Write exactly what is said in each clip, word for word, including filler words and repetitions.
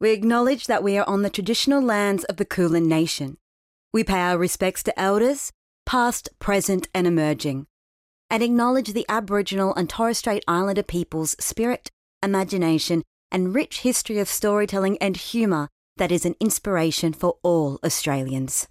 we acknowledge that we are on the traditional lands of the Kulin Nation. We pay our respects to elders, past, present and emerging, and acknowledge the Aboriginal and Torres Strait Islander people's spirit, imagination and rich history of storytelling and humour that is an inspiration for all Australians.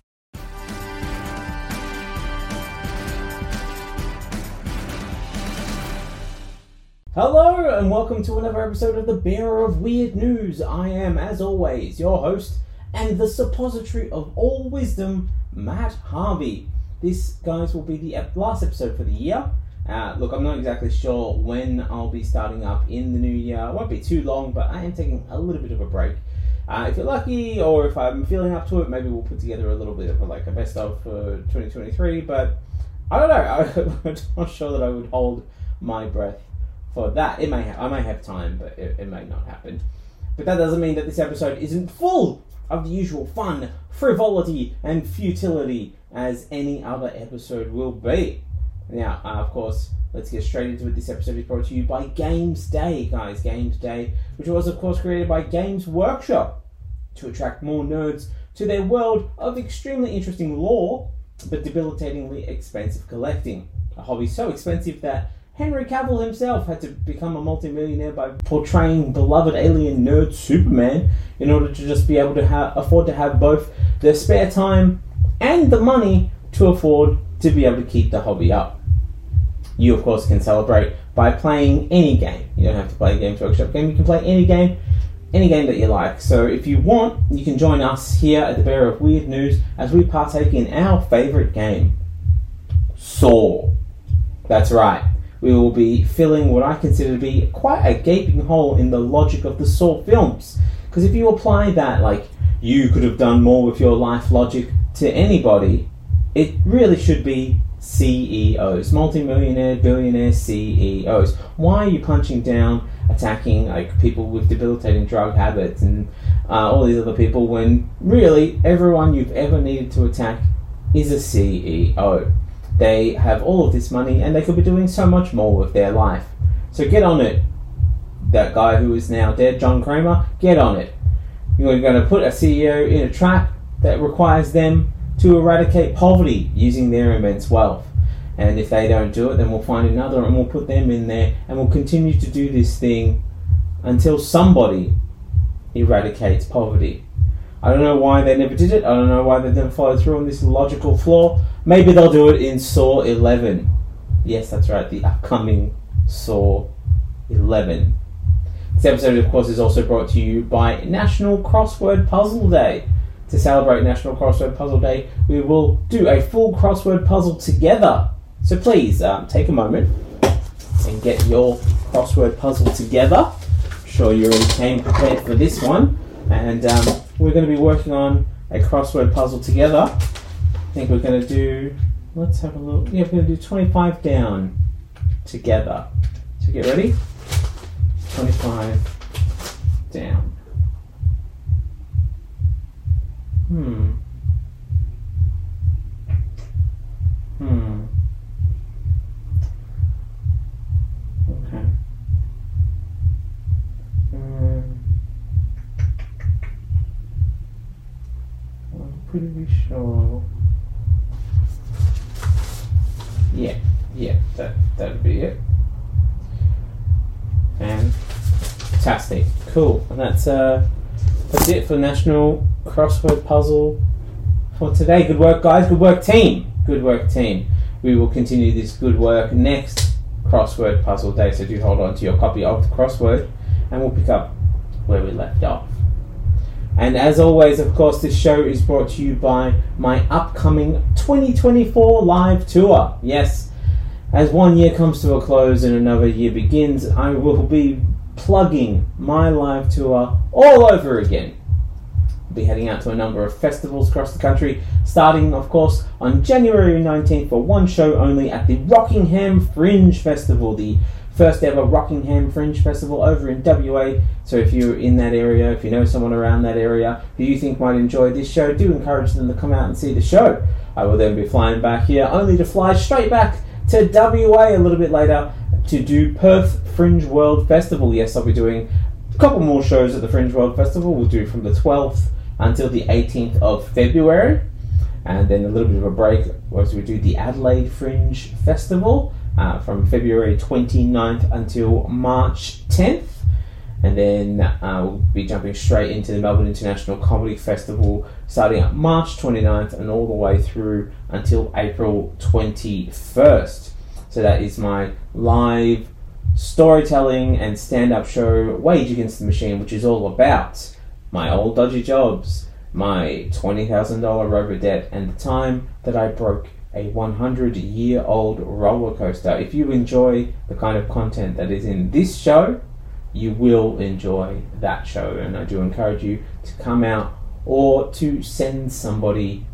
Hello and welcome to another episode of the Bearer of Weird News. I am, as always, your host and the suppository of all wisdom, Matt Harvey. This, guys, will be the last episode for the year. Uh, look, I'm not exactly sure when I'll be starting up in the new year. It won't be too long, but I am taking a little bit of a break. Uh, if you're lucky, or if I'm feeling up to it, maybe we'll put together a little bit of a, like a best of for twenty twenty-three, but I don't know. I'm not sure that I would hold my breath for that. It may ha- I may have time, but it, it may not happen. But that doesn't mean that this episode isn't full of the usual fun, frivolity, and futility as any other episode will be. Now, uh, of course, let's get straight into it. This episode is brought to you by Games Day, guys. Games Day, which was, of course, created by Games Workshop to attract more nerds to their world of extremely interesting lore, but debilitatingly expensive collecting. A hobby so expensive that Henry Cavill himself had to become a multimillionaire by portraying beloved alien nerd Superman in order to just be able to ha- afford to have both the spare time and the money to afford to be able to keep the hobby up. You, of course, can celebrate by playing any game. You don't have to play a Games Workshop game. You can play any game, any game that you like. So if you want, you can join us here at the Bearer of Weird News as we partake in our favourite game, Saw. That's right. We will be filling what I consider to be quite a gaping hole in the logic of the Saw films. Because if you apply that, like, you could have done more with your life logic to anybody, it really should be C E Os. Multi-millionaire, billionaire C E Os. Why are you punching down, attacking like people with debilitating drug habits and uh, all these other people when really everyone you've ever needed to attack is a C E O? They have all of this money and they could be doing so much more with their life. So get on it. That guy who is now dead, John Kramer, get on it. You're going to put a C E O in a trap that requires them to eradicate poverty using their immense wealth. And if they don't do it, then we'll find another and we'll put them in there and we'll continue to do this thing until somebody eradicates poverty. I don't know why they never did it. I don't know why they never followed through on this logical flaw. Maybe they'll do it in Saw eleven. Yes, that's right, the upcoming Saw eleven. This episode, of course, is also brought to you by National Crossword Puzzle Day. To celebrate National Crossword Puzzle Day, we will do a full crossword puzzle together. So please, um, take a moment and get your crossword puzzle together. I'm sure you already came prepared for this one. And um, we're going to be working on a crossword puzzle together. I think we're going to do, let's have a look. Yeah, we're going to do twenty-five down together. So get ready. twenty-five down. Hmm. Hmm. Okay. Um, I'm pretty sure. Yeah, yeah, that that'd be it. Fantastic, cool, and that's uh, that's it for National Crossword Puzzle for today. Good work, guys. Good work, team. Good work, team. We will continue this good work next Crossword Puzzle Day, so do hold on to your copy of the crossword, and we'll pick up where we left off. And as always, of course, this show is brought to you by my upcoming twenty twenty-four live tour. Yes, as one year comes to a close and another year begins, I will be plugging my live tour all over again. I'll be heading out to a number of festivals across the country, starting, of course, on January nineteenth for one show only at the Rockingham Fringe Festival, the first ever Rockingham Fringe Festival over in W A. So if you're in that area, if you know someone around that area who you think might enjoy this show, do encourage them to come out and see the show. I will then be flying back here, only to fly straight back to W A a little bit later to do Perth Fringe World Festival. Yes, I'll be doing couple more shows at the Fringe World Festival. We'll do from the twelfth until the eighteenth of February. And then a little bit of a break as we do the Adelaide Fringe Festival uh, from February twenty-ninth until March tenth. And then uh, we'll be jumping straight into the Melbourne International Comedy Festival starting at March twenty-ninth and all the way through until April twenty-first. So that is my live storytelling and stand-up show, Wage Against the Machine, which is all about my old dodgy jobs, my twenty thousand dollars rover debt, and the time that I broke a one hundred year old roller coaster. If you enjoy the kind of content that is in this show, you will enjoy that show, and I do encourage you to come out or to send somebody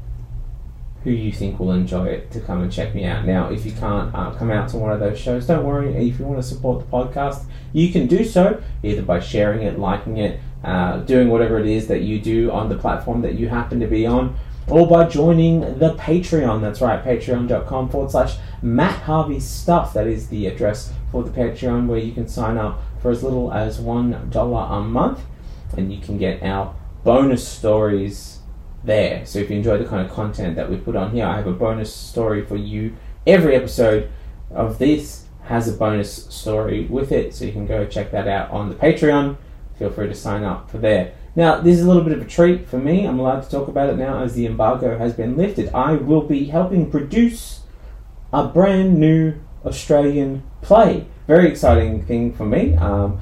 who you think will enjoy it to come and check me out. Now, if you can't uh, come out to one of those shows, don't worry. If you want to support the podcast, you can do so either by sharing it, liking it, uh, doing whatever it is that you do on the platform that you happen to be on, or by joining the Patreon. That's right, patreon.com forward slash Matt Harvey Stuff. That is the address for the Patreon, where you can sign up for as little as one dollar a month, and you can get our bonus stories there. So if you enjoy the kind of content that we put on here, I have a bonus story for you. Every episode of this has a bonus story with it, so you can go check that out on the Patreon. Feel free to sign up for there. Now, this is a little bit of a treat for me. I'm allowed to talk about it now as the embargo has been lifted. I will be helping produce a brand new Australian play. Very exciting thing for me. Um,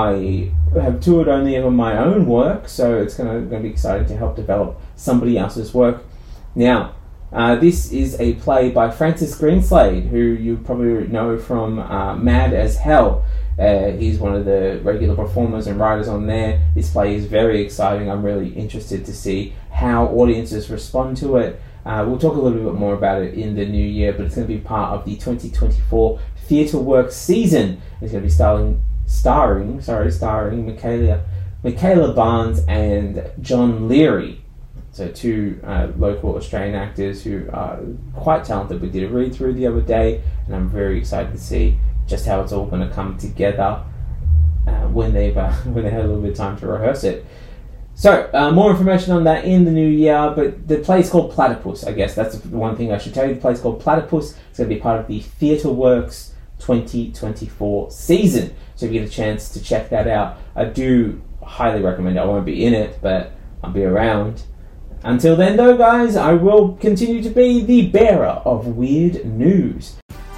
I have toured only of my own work, so it's going to be exciting to help develop somebody else's work. Now, uh, this is a play by Francis Greenslade, who you probably know from uh, Mad as Hell. Uh, he's one of the regular performers and writers on there. This play is very exciting. I'm really interested to see how audiences respond to it. Uh, we'll talk a little bit more about it in the new year, but it's going to be part of the twenty twenty-four Theatre Works season. It's going to be starring, starring, sorry, starring Michaela, Michaela Barnes and John Leary. So two uh, local Australian actors who are quite talented. We did a read through the other day, and I'm very excited to see just how it's all going to come together uh, when they've uh, when they had a little bit of time to rehearse it. So, uh, more information on that in the new year, but the play's called Platypus, I guess. That's the one thing I should tell you. The play's called Platypus. It's going to be part of the Theatre Works twenty twenty-four season. So if you get a chance to check that out, I do highly recommend it. I won't be in it, but I'll be around. Until then, though, guys, I will continue to be the bearer of weird news.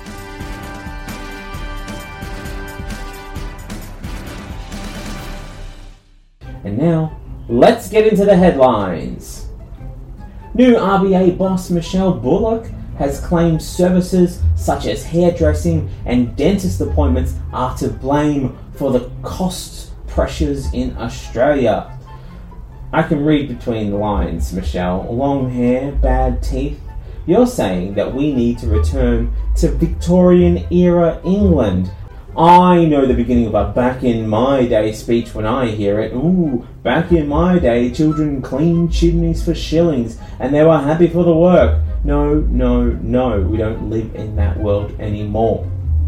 And now, let's get into the headlines. New R B A boss Michelle Bullock has claimed services such as hairdressing and dentist appointments are to blame for the cost pressures in Australia. I can read between the lines, Michelle. Long hair, bad teeth. You're saying that we need to return to Victorian-era England. I know the beginning of a back in my day speech when I hear it. Ooh, back in my day, children cleaned chimneys for shillings and they were happy for the work. No, no, no, we don't live in that world anymore.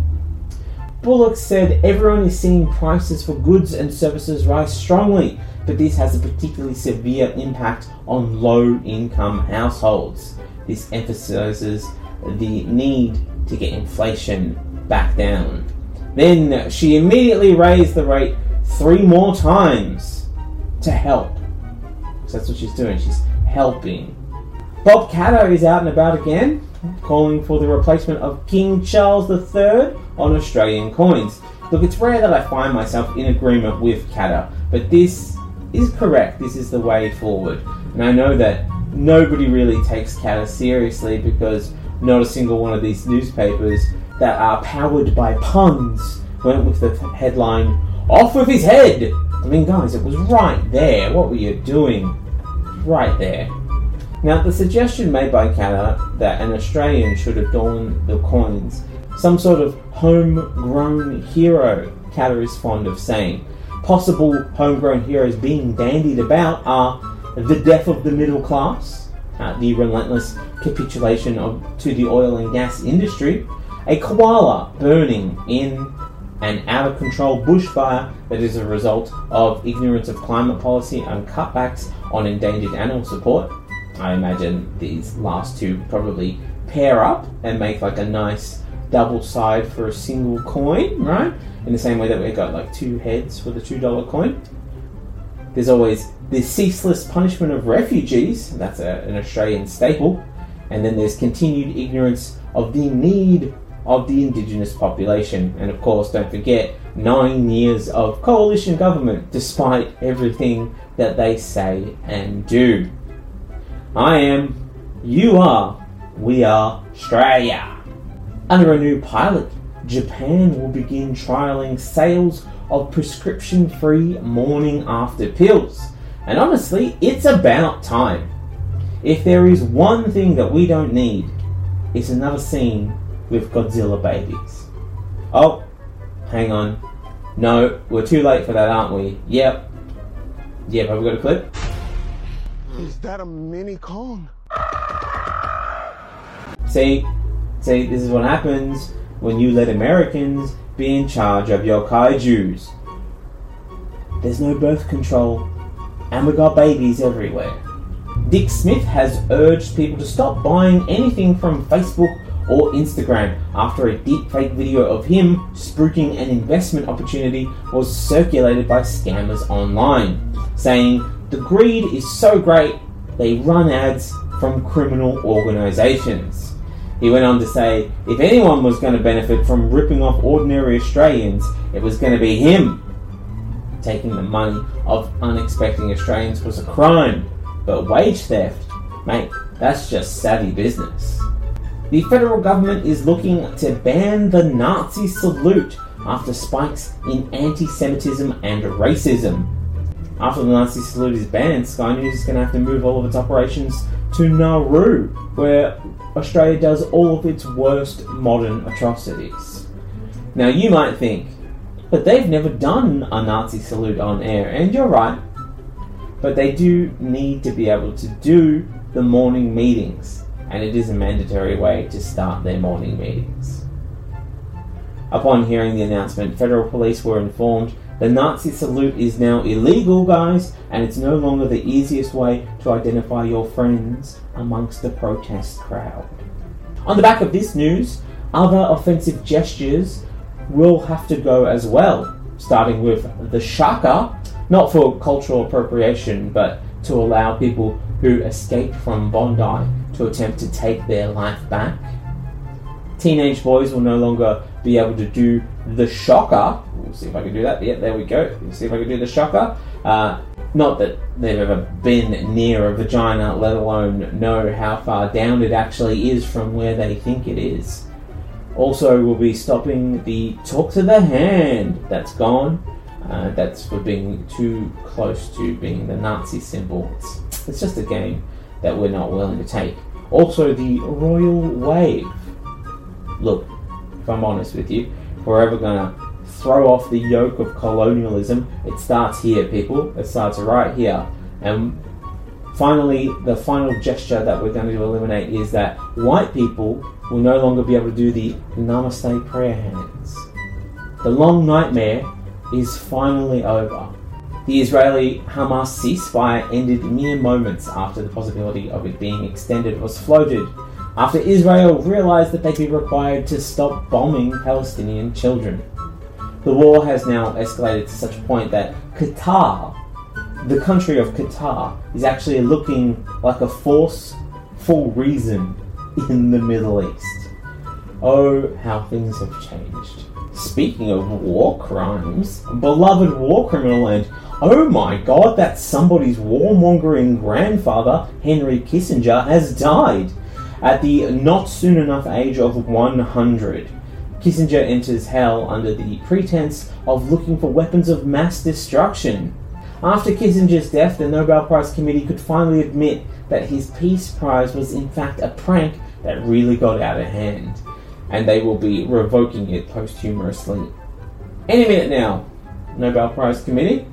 Bullock said everyone is seeing prices for goods and services rise strongly, but this has a particularly severe impact on low-income households. This emphasizes the need to get inflation back down. Then she immediately raised the rate three more times to help. So that's what she's doing. She's helping. Bob Katter is out and about again, calling for the replacement of King Charles the Third on Australian coins. Look, it's rare that I find myself in agreement with Katter, but this is correct. This is the way forward. And I know that nobody really takes Katter seriously because not a single one of these newspapers that are powered by puns went with the headline, "Off with his head!" I mean, guys, it was right there. What were you doing? Right there. Now, the suggestion made by Katter that an Australian should adorn the coins, some sort of homegrown hero, Katter is fond of saying. Possible homegrown heroes being bandied about are the death of the middle class, uh, the relentless capitulation of, to the oil and gas industry, a koala burning in an out-of-control bushfire that is a result of ignorance of climate policy and cutbacks on endangered animal support. I imagine these last two probably pair up and make like a nice double side for a single coin, right? In the same way that we've got like two heads for the two dollar coin. There's always the ceaseless punishment of refugees, that's a, an Australian staple, and then there's continued ignorance of the need of the indigenous population. And of course, don't forget, nine years of coalition government, despite everything that they say and do. I am, you are, we are Australia. Under a new pilot, Japan will begin trialling sales of prescription-free morning after pills. And honestly, it's about time. If there is one thing that we don't need, it's another scene with Godzilla babies. Oh, hang on. No, we're too late for that, aren't we? Yep. Yep, have we got a clip? Is that a mini Kong? See? See, this is what happens when you let Americans be in charge of your kaijus. There's no birth control, and we got babies everywhere. Dick Smith has urged people to stop buying anything from Facebook or Instagram after a deepfake video of him spruiking an investment opportunity was circulated by scammers online, saying the greed is so great they run ads from criminal organisations. He went on to say if anyone was going to benefit from ripping off ordinary Australians, it was going to be him. Taking the money of unexpecting Australians was a crime, but wage theft, mate, that's just savvy business. The federal government is looking to ban the Nazi salute after spikes in anti-Semitism and racism. After the Nazi salute is banned, Sky News is going to have to move all of its operations to Nauru, where Australia does all of its worst modern atrocities. Now you might think, but they've never done a Nazi salute on air, and you're right. But they do need to be able to do the morning meetings, and it is a mandatory way to start their morning meetings. Upon hearing the announcement, federal police were informed the Nazi salute is now illegal, guys, and it's no longer the easiest way to identify your friends amongst the protest crowd. On the back of this news, other offensive gestures will have to go as well, starting with the shaka, not for cultural appropriation, but to allow people who escaped from Bondi to attempt to take their life back. Teenage boys will no longer be able to do the shocker. We'll see if I can do that. Yeah, there we go. We'll see if I can do the shocker. Uh, not that they've ever been near a vagina, let alone know how far down it actually is from where they think it is. Also, we'll be stopping the talk to the hand. That's gone. Uh, that's for being too close to being the Nazi symbol. It's, it's just a game that we're not willing to take. Also, the royal wave. Look, if I'm honest with you, if we're ever going to throw off the yoke of colonialism, it starts here, people. It starts right here. And finally, the final gesture that we're going to eliminate is that white people will no longer be able to do the Namaste prayer hands. The long nightmare is finally over. The Israeli-Hamas ceasefire ended mere moments after the possibility of it being extended was floated, after Israel realized that they'd be required to stop bombing Palestinian children. The war has now escalated to such a point that Qatar, the country of Qatar, is actually looking like a force for reason in the Middle East. Oh, how things have changed. Speaking of war crimes, beloved war criminal and oh my god, that's somebody's warmongering grandfather, Henry Kissinger, has died at the not soon enough age of one hundred. Kissinger enters hell under the pretense of looking for weapons of mass destruction. After Kissinger's death, the Nobel Prize Committee could finally admit that his Peace Prize was in fact a prank that really got out of hand, and they will be revoking it posthumously. Any minute now, Nobel Prize Committee.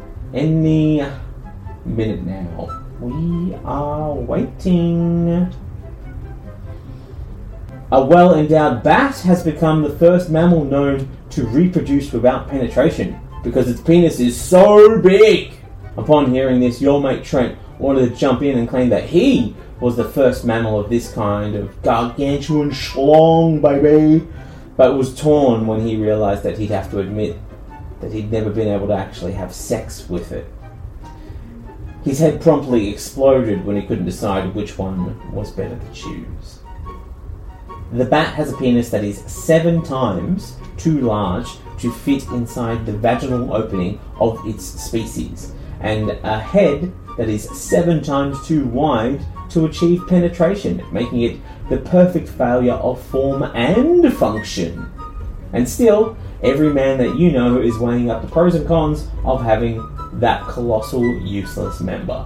Any minute now. We are waiting. A well-endowed bat has become the first mammal known to reproduce without penetration because its penis is so big. Upon hearing this, your mate Trent wanted to jump in and claim that he was the first mammal of this kind of gargantuan schlong, baby, but was torn when he realised that he'd have to admit that he'd never been able to actually have sex with it. His head promptly exploded when he couldn't decide which one was better to choose. The bat has a penis that is seven times too large to fit inside the vaginal opening of its species, and a head that is seven times too wide to achieve penetration, making it the perfect failure of form and function. And still, every man that you know is weighing up the pros and cons of having that colossal, useless member.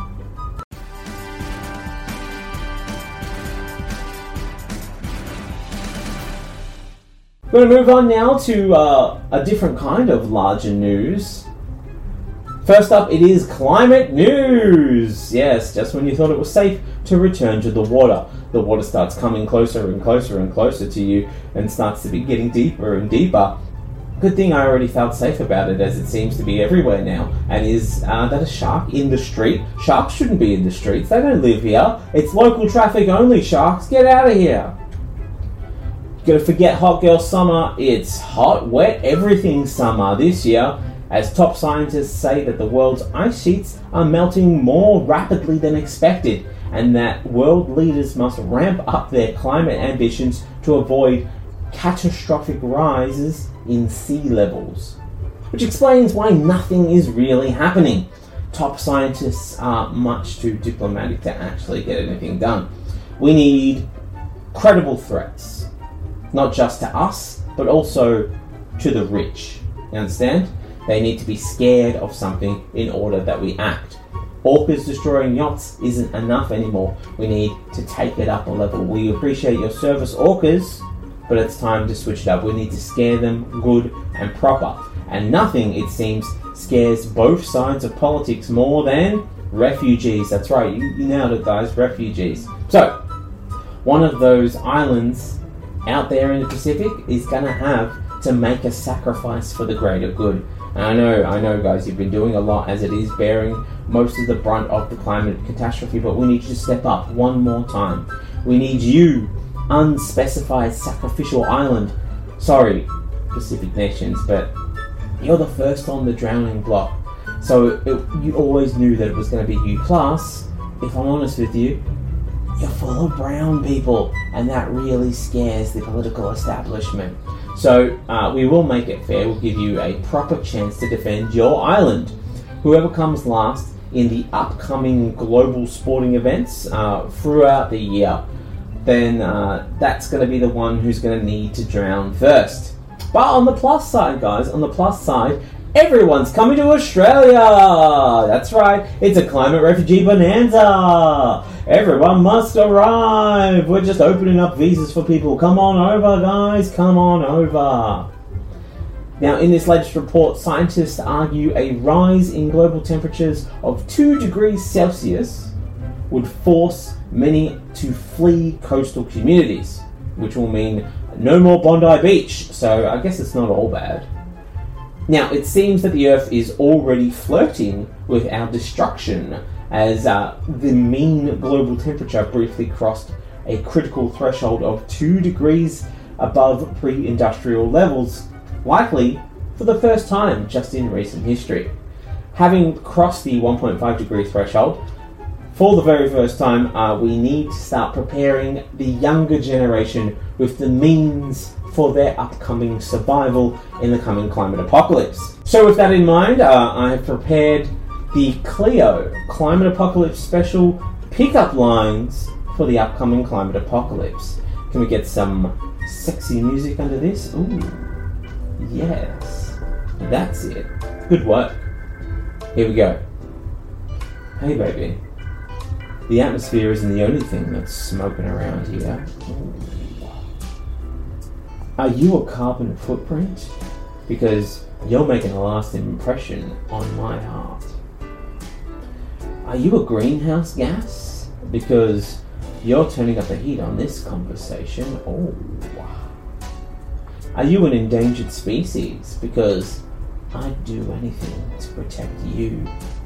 We're going to move on now to uh, a different kind of larger news. First up, it is climate news. Yes, just when you thought it was safe to return to the water, the water starts coming closer and closer and closer to you and starts to be getting deeper and deeper. Good thing I already felt safe about it, as it seems to be everywhere now, and is uh, that a shark in the street? Sharks shouldn't be in the streets, they don't live here. It's local traffic only, sharks, get out of here. Gonna forget hot girl summer, it's hot, wet, everything summer this year, as top scientists say that the world's ice sheets are melting more rapidly than expected, and that world leaders must ramp up their climate ambitions to avoid catastrophic rises in sea levels. Which explains why nothing is really happening. Top scientists are much too diplomatic to actually get anything done. We need credible threats. Not just to us, but also to the rich. You understand? They need to be scared of something in order that we act. Orcas destroying yachts isn't enough anymore. We need to take it up a level. We appreciate your service, orcas, but it's time to switch it up. We need to scare them good and proper. And nothing, it seems, scares both sides of politics more than refugees. That's right, you, you nailed it, guys, refugees. So, one of those islands out there in the Pacific is going to have to make a sacrifice for the greater good. And I know, I know, guys, you've been doing a lot as it is bearing most of the brunt of the climate catastrophe, but we need you to step up one more time. We need you, unspecified sacrificial island. Sorry, Pacific nations, but you're the first on the drowning block. So it, you always knew that it was going to be you. Plus, if I'm honest with you, you're full of brown people, and that really scares the political establishment. So uh, we will make it fair. We'll give you a proper chance to defend your island. Whoever comes last in the upcoming global sporting events uh, throughout the year, then uh, that's going to be the one who's going to need to drown first. But on the plus side, guys, on the plus side, everyone's coming to Australia! That's right, it's a climate refugee bonanza! Everyone must arrive! We're just opening up visas for people. Come on over, guys, come on over. Now, in this latest report, scientists argue a rise in global temperatures of two degrees Celsius would force many to flee coastal communities, which will mean no more Bondi Beach, so I guess it's not all bad. Now, it seems that the Earth is already flirting with our destruction, as uh, the mean global temperature briefly crossed a critical threshold of two degrees above pre-industrial levels, likely for the first time just in recent history. Having crossed the one point five degree threshold, for the very first time, uh, we need to start preparing the younger generation with the means for their upcoming survival in the coming climate apocalypse. So with that in mind, uh, I have prepared the Cleo Climate Apocalypse Special pickup lines for the upcoming climate apocalypse. Can we get some sexy music under this? Ooh, yes, that's it. Good work. Here we go. Hey baby, the atmosphere isn't the only thing that's smoking around here. Ooh. Are you a carbon footprint? Because you're making a lasting impression on my heart. Are you a greenhouse gas? Because You're turning up the heat on this conversation. Oh, are you an endangered species? Because I'd do anything to protect you.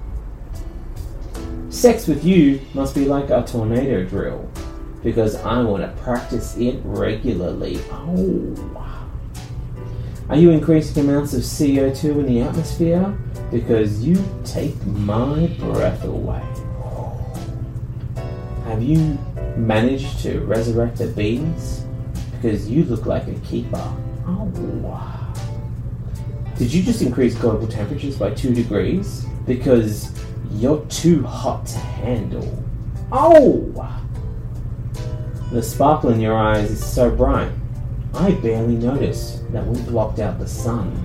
Sex with you must be like a tornado drill, because I want to practice it regularly. Oh. Are you increasing amounts of C O two in the atmosphere? Because you take my breath away. Have you managed to resurrect the bees? Because you look like a keeper. Oh, wow. Did you just increase global temperatures by two degrees? Because you're too hot to handle. Oh! The sparkle in your eyes is so bright, I barely notice that we blocked out the sun.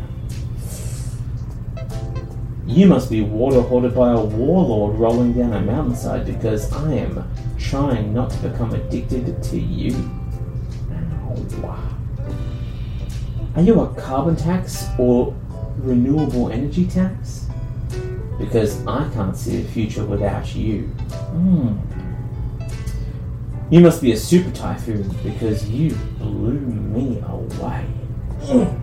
You must be water hoarded by a warlord rolling down a mountainside, because I am trying not to become addicted to you. Ow. Are you a carbon tax or renewable energy tax? Because I can't see a future without you. Mm. You must be a super typhoon, because you blew me away. Mm.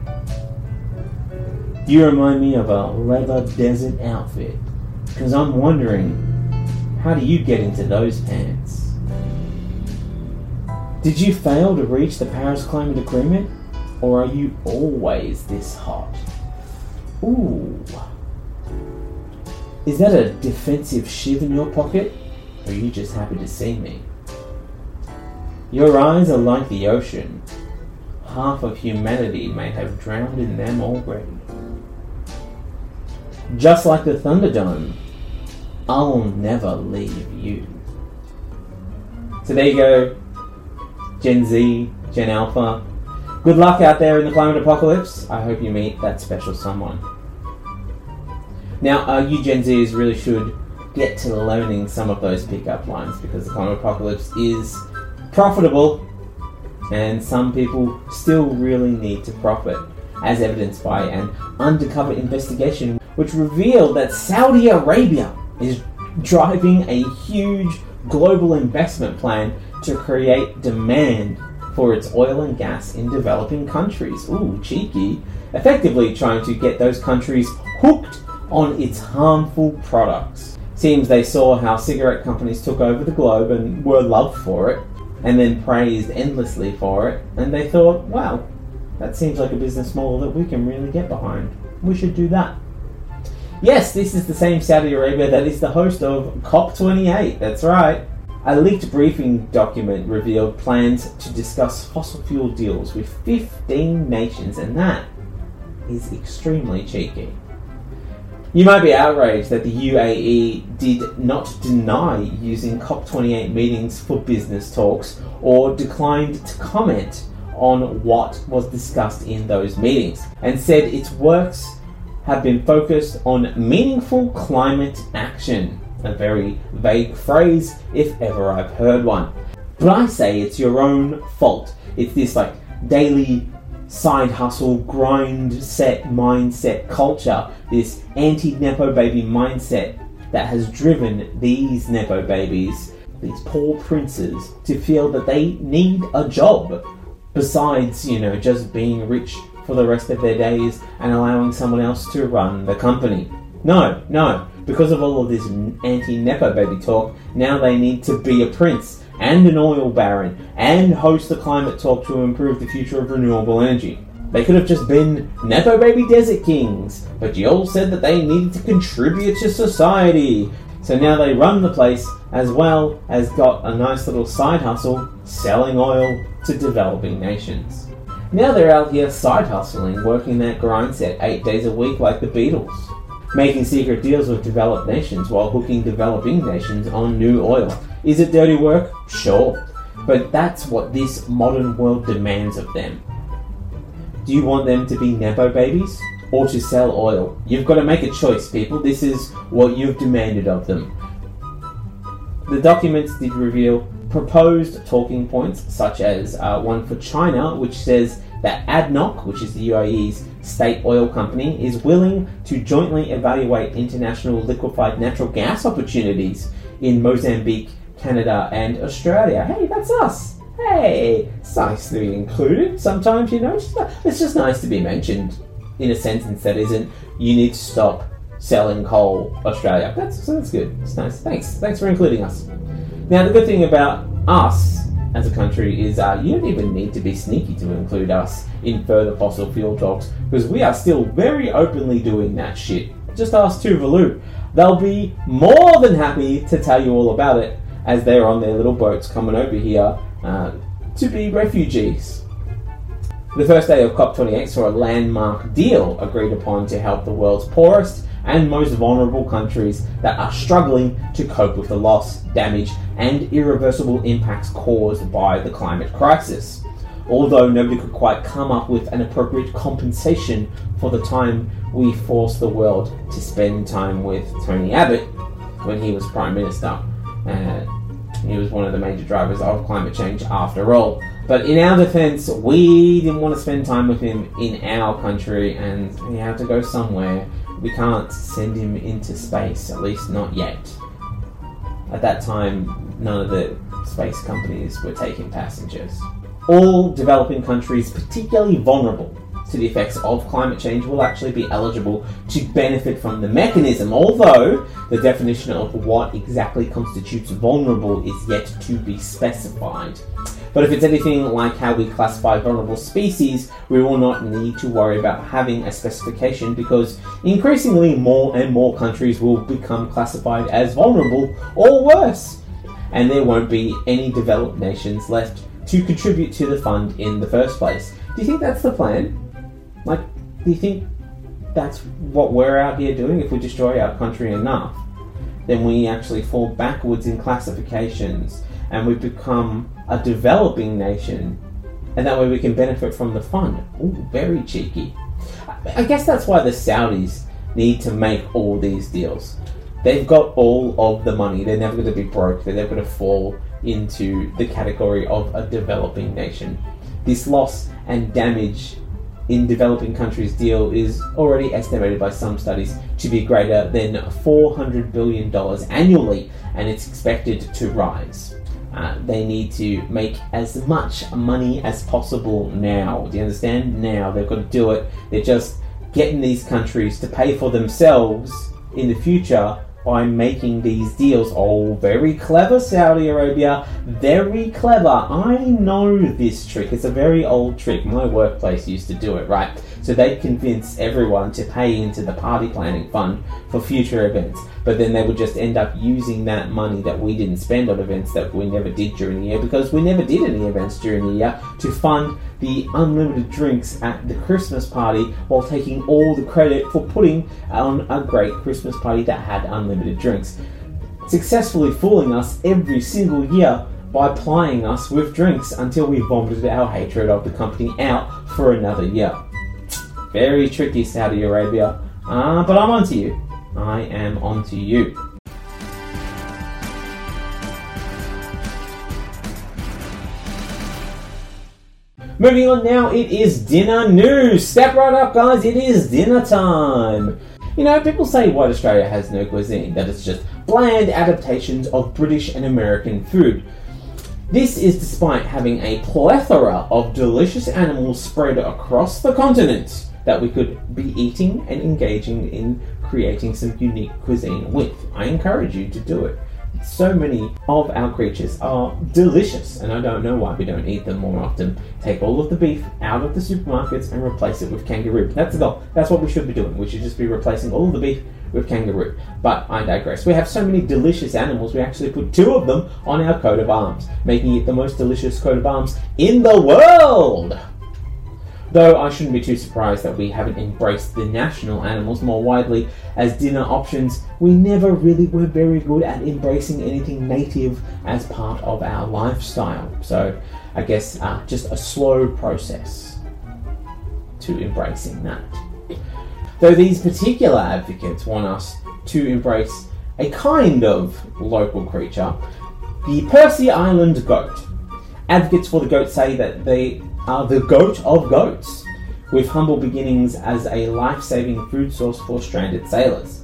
You remind me of a leather desert outfit, because I'm wondering, how do you get into those pants? Did you fail to reach the Paris Climate Agreement, or are you always this hot? Ooh. Is that a defensive shiv in your pocket, or are you just happy to see me? Your eyes are like the ocean. Half of humanity may have drowned in them already. Just like the Thunderdome, I'll never leave you. So there you go, Gen Z, Gen Alpha. Good luck out there in the climate apocalypse. I hope you meet that special someone. Now, uh, you Gen Zers really should get to learning some of those pickup lines, because the climate apocalypse is profitable, and some people still really need to profit, as evidenced by an undercover investigation which revealed that Saudi Arabia is driving a huge global investment plan to create demand for its oil and gas in developing countries. Ooh, cheeky. Effectively trying to get those countries hooked on its harmful products. Seems they saw how cigarette companies took over the globe and were loved for it, and then praised endlessly for it, and they thought, wow, that seems like a business model that we can really get behind. We should do that. Yes, this is the same Saudi Arabia that is the host of COP twenty-eight, that's right. A leaked briefing document revealed plans to discuss fossil fuel deals with fifteen nations, and that is extremely cheeky. You might be outraged that the U A E did not deny using COP twenty-eight meetings for business talks, or declined to comment on what was discussed in those meetings, and said its works have been focused on meaningful climate action. A very vague phrase, if ever I've heard one. But I say it's your own fault. It's this like daily side hustle, grind set mindset culture, this anti-Nepo baby mindset that has driven these Nepo babies, these poor princes, to feel that they need a job besides, you know, just being rich for the rest of their days and allowing someone else to run the company. No, no. Because of all of this anti-Nepo baby talk, now they need to be a prince and an oil baron and host a climate talk to improve the future of renewable energy. They could have just been Nepo baby desert kings, but you all said that they needed to contribute to society. So now they run the place, as well as got a nice little side hustle selling oil to developing nations. Now they're out here side hustling, working that grind set eight days a week like the Beatles. Making secret deals with developed nations while hooking developing nations on new oil. Is it dirty work? Sure. But that's what this modern world demands of them. Do you want them to be Nepo babies? Or to sell oil? You've got to make a choice, people. This is what you've demanded of them. The documents did reveal proposed talking points, such as uh, one for China, which says that A D N O C, which is the U A E's state oil company, is willing to jointly evaluate international liquefied natural gas opportunities in Mozambique, Canada, and Australia. Hey, that's us. Hey, it's nice to be included. Sometimes, you know, it's just, it's just nice to be mentioned in a sentence that isn't, you need to stop selling coal, Australia. That's, that's good. It's nice. Thanks. Thanks for including us. Now, the good thing about us as a country is uh, you don't even need to be sneaky to include us in further fossil fuel talks, because we are still very openly doing that shit. Just ask Tuvalu. They'll be more than happy to tell you all about it as they're on their little boats coming over here uh, to be refugees. The first day of COP twenty-eight saw a landmark deal agreed upon to help the world's poorest and most vulnerable countries that are struggling to cope with the loss, damage, and irreversible impacts caused by the climate crisis. Although nobody could quite come up with an appropriate compensation for the time we forced the world to spend time with Tony Abbott when he was Prime Minister. Uh, he was one of the major drivers of climate change after all. But in our defense, we didn't want to spend time with him in our country, and he had to go somewhere. We can't send him into space, at least not yet. At that time, none of the space companies were taking passengers. All developing countries, particularly vulnerable to the effects of climate change, will actually be eligible to benefit from the mechanism, although the definition of what exactly constitutes vulnerable is yet to be specified. But if it's anything like how we classify vulnerable species, we will not need to worry about having a specification, because increasingly more and more countries will become classified as vulnerable or worse, and there won't be any developed nations left to contribute to the fund in the first place. Do you think that's the plan? Like, do you think that's what we're out here doing? If we destroy our country enough, then we actually fall backwards in classifications and we become a developing nation, and that way we can benefit from the fund. Ooh, very cheeky. I guess that's why the Saudis need to make all these deals. They've got all of the money. They're never going to be broke. They're never going to fall into the category of a developing nation. This loss and damage in developing countries deal is already estimated by some studies to be greater than four hundred billion dollars annually, and it's expected to rise. Uh, they need to make as much money as possible now. Do you understand? Now. They've got to do it. They're just getting these countries to pay for themselves in the future by making these deals. Oh, very clever, Saudi Arabia. Very clever. I know this trick. It's a very old trick. My workplace used to do it, right? So they'd convince everyone to pay into the party planning fund for future events. But then they would just end up using that money that we didn't spend on events that we never did during the year, because we never did any events during the year, to fund the unlimited drinks at the Christmas party, while taking all the credit for putting on a great Christmas party that had unlimited drinks. Successfully fooling us every single year by plying us with drinks until we vomited our hatred of the company out for another year. Very tricky, Saudi Arabia. Ah, uh, but I'm onto you. I am onto you. Moving on now, it is dinner news. Step right up, guys, it is dinner time. You know, people say White Australia has no cuisine, that it's just bland adaptations of British and American food. This is despite having a plethora of delicious animals spread across the continent that we could be eating and engaging in creating some unique cuisine with. I encourage you to do it. So many of our creatures are delicious, and I don't know why we don't eat them more often. Take all of the beef out of the supermarkets and replace it with kangaroo. That's the goal. That's what we should be doing. We should just be replacing all of the beef with kangaroo. But I digress. We have so many delicious animals, we actually put two of them on our coat of arms, making it the most delicious coat of arms in the world. Though I shouldn't be too surprised that we haven't embraced the national animals more widely as dinner options. We never really were very good at embracing anything native as part of our lifestyle. So I guess uh, just a slow process to embracing that. Though these particular advocates want us to embrace a kind of local creature, the Percy Island goat. Advocates for the goat say that they are the goat of goats, with humble beginnings as a life-saving food source for stranded sailors.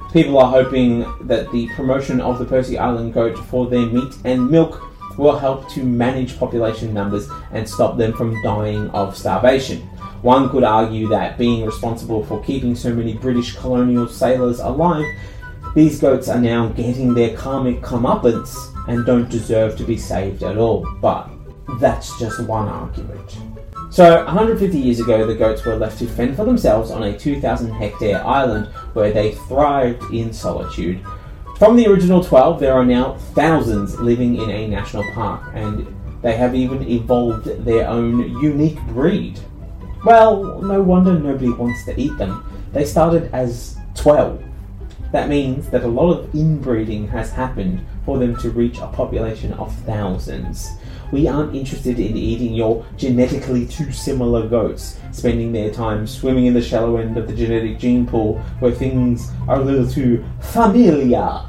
People are hoping that the promotion of the Percy Island goat for their meat and milk will help to manage population numbers and stop them from dying of starvation. One could argue that being responsible for keeping so many British colonial sailors alive, these goats are now getting their karmic comeuppance and don't deserve to be saved at all. But that's just one argument. So, one hundred fifty years ago, the goats were left to fend for themselves on a two thousand hectare island where they thrived in solitude. From the original twelve, there are now thousands living in a national park, and they have even evolved their own unique breed. Well, no wonder nobody wants to eat them. They started as twelve. That means that a lot of inbreeding has happened for them to reach a population of thousands. We aren't interested in eating your genetically too similar goats, spending their time swimming in the shallow end of the genetic gene pool where things are a little too familiar.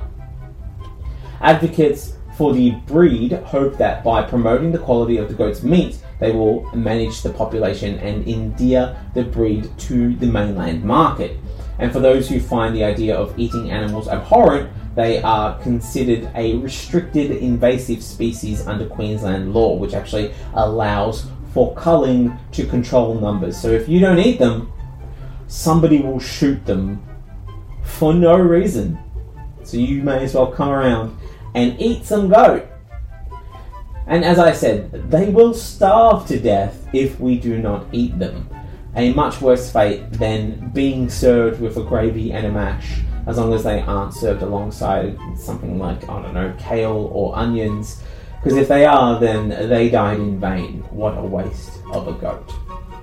Advocates for the breed hope that by promoting the quality of the goat's meat, they will manage the population and endear the breed to the mainland market. And for those who find the idea of eating animals abhorrent, they are considered a restricted invasive species under Queensland law, which actually allows for culling to control numbers. So if you don't eat them, somebody will shoot them for no reason. So you may as well come around and eat some goat. And as I said, they will starve to death if we do not eat them. A much worse fate than being served with a gravy and a mash, as long as they aren't served alongside something like, I don't know, kale or onions. Because if they are, then they died in vain. What a waste of a goat.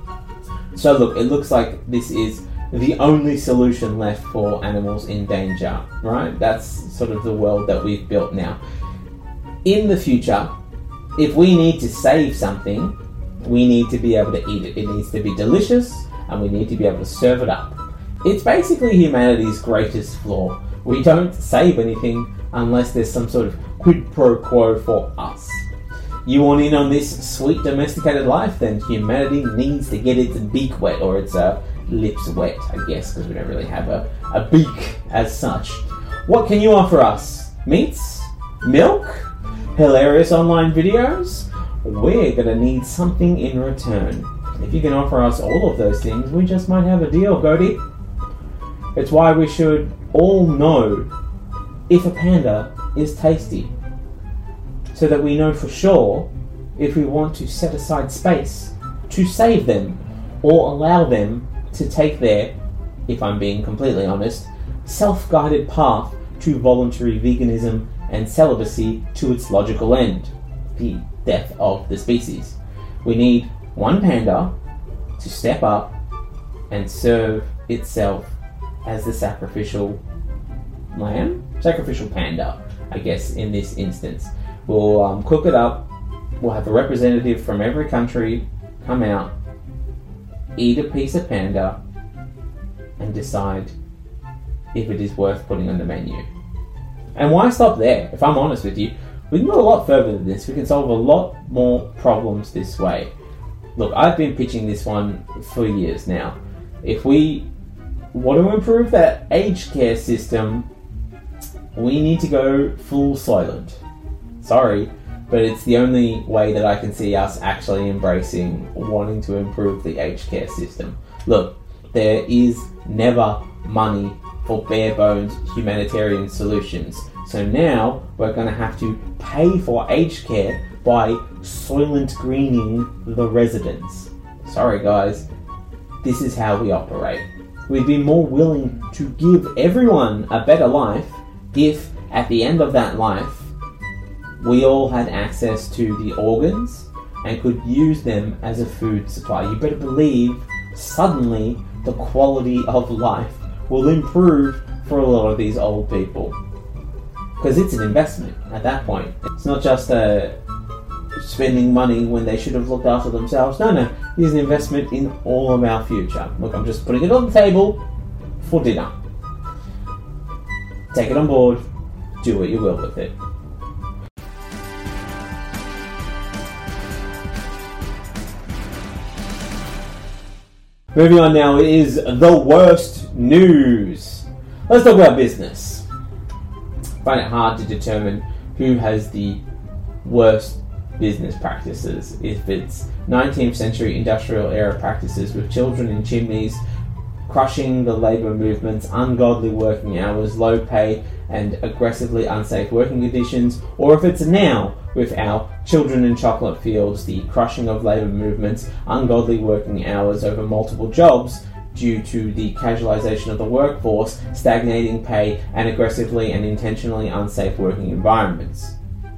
So look, it looks like this is the only solution left for animals in danger, right? That's sort of the world that we've built now. In the future, if we need to save something, we need to be able to eat it. It needs to be delicious, and we need to be able to serve it up. It's basically humanity's greatest flaw. We don't save anything unless there's some sort of quid pro quo for us. You want in on this sweet domesticated life? Then humanity needs to get its beak wet, or its uh, lips wet, I guess, because we don't really have a, a beak as such. What can you offer us? Meats? Milk? Hilarious online videos? We're gonna need something in return. If you can offer us all of those things, we just might have a deal, Goaty. It's why we should all know if a panda is tasty, so that we know for sure if we want to set aside space to save them or allow them to take their, if I'm being completely honest, self-guided path to voluntary veganism and celibacy to its logical end, the death of the species. We need one panda to step up and serve itself as the sacrificial lamb? Sacrificial panda, I guess, in this instance. We'll um, cook it up, we'll have a representative from every country come out, eat a piece of panda, and decide if it is worth putting on the menu. And why stop there? If I'm honest with you, we can go a lot further than this. We can solve a lot more problems this way. Look, I've been pitching this one for years now. If we want to improve that aged care system, we need to go full Soylent. Sorry, but it's the only way that I can see us actually embracing wanting to improve the aged care system. Look, there is never money for bare bones humanitarian solutions. So now we're going to have to pay for aged care by Soylent greening the residents. Sorry guys, this is how we operate. We'd be more willing to give everyone a better life if at the end of that life we all had access to the organs and could use them as a food supply. You better believe suddenly the quality of life will improve for a lot of these old people. Because it's an investment at that point. It's not just uh, spending money when they should have looked after themselves. No, no. It's an investment in all of our future. Look, I'm just putting it on the table for dinner. Take it on board. Do what you will with it. Moving on now, it is the worst news. Let's talk about business. I find it hard to determine who has the worst business practices. If it's nineteenth century industrial era practices with children in chimneys, crushing the labour movements, ungodly working hours, low pay and aggressively unsafe working conditions, or if it's now with our children in chocolate fields, the crushing of labour movements, ungodly working hours over multiple jobs due to the casualisation of the workforce, stagnating pay and aggressively and intentionally unsafe working environments.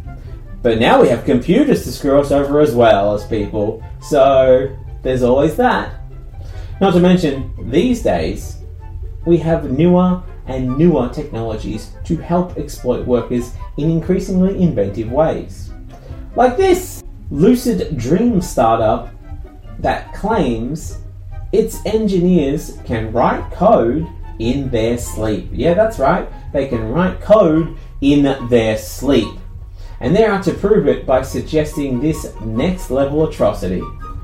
But now we have computers to screw us over as well as people, so there's always that. Not to mention, these days, we have newer and newer technologies to help exploit workers in increasingly inventive ways. Like this lucid dream startup that claims its engineers can write code in their sleep. Yeah, that's right, they can write code in their sleep. And they're out to prove it by suggesting this next level atrocity.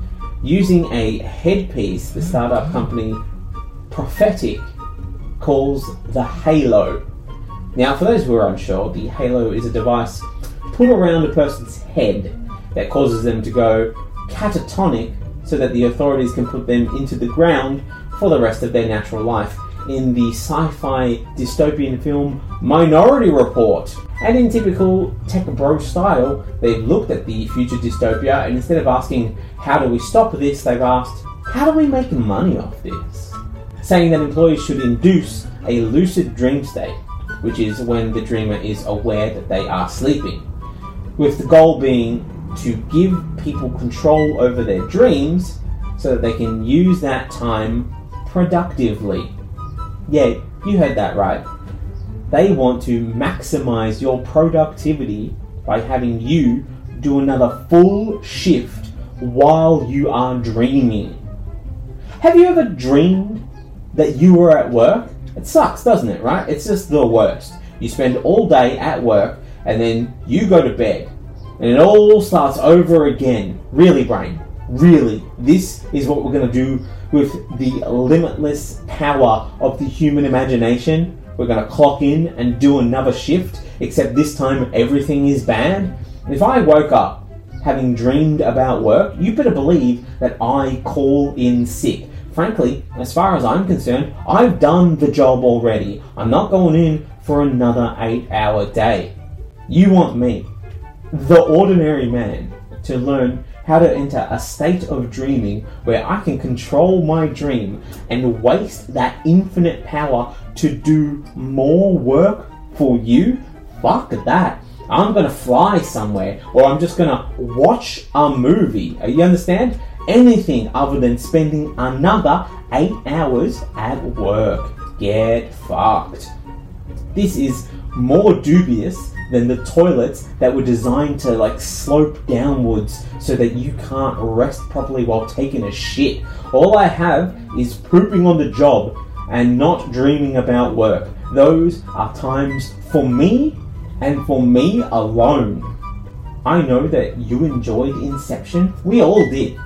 Using a headpiece, the startup company Prophetic calls the Halo. Now, for those who are unsure, the Halo is a device put around a person's head that causes them to go catatonic so that the authorities can put them into the ground for the rest of their natural life. In the sci-fi dystopian film Minority Report. And in typical tech bro style, they've looked at the future dystopia and instead of asking, how do we stop this, they've asked, how do we make money off this? Saying that employees should induce a lucid dream state, which is when the dreamer is aware that they are sleeping, with the goal being to give people control over their dreams so that they can use that time productively. Yeah, you heard that right. They want to maximize your productivity by having you do another full shift while you are dreaming. Have you ever dreamed that you were at work? It sucks, doesn't it, right? It's just the worst. You spend all day at work and then you go to bed and it all starts over again. Really, brain? Really? This is what we're going to do with the limitless power of the human imagination? We're going to clock in and do another shift, except this time everything is bad? If I woke up having dreamed about work, you better believe that I call in sick. Frankly, as far as I'm concerned, I've done the job already. I'm not going in for another eight hour day. You want me, the ordinary man, to learn how to enter a state of dreaming where I can control my dream and waste that infinite power to do more work for you? Fuck that. I'm gonna fly somewhere, or I'm just gonna watch a movie. You understand? Anything other than spending another eight hours at work. Get fucked. This is more dubious than the toilets that were designed to like slope downwards so that you can't rest properly while taking a shit. All I have is pooping on the job and not dreaming about work. Those are times for me and for me alone. I know that you enjoyed Inception. We all did.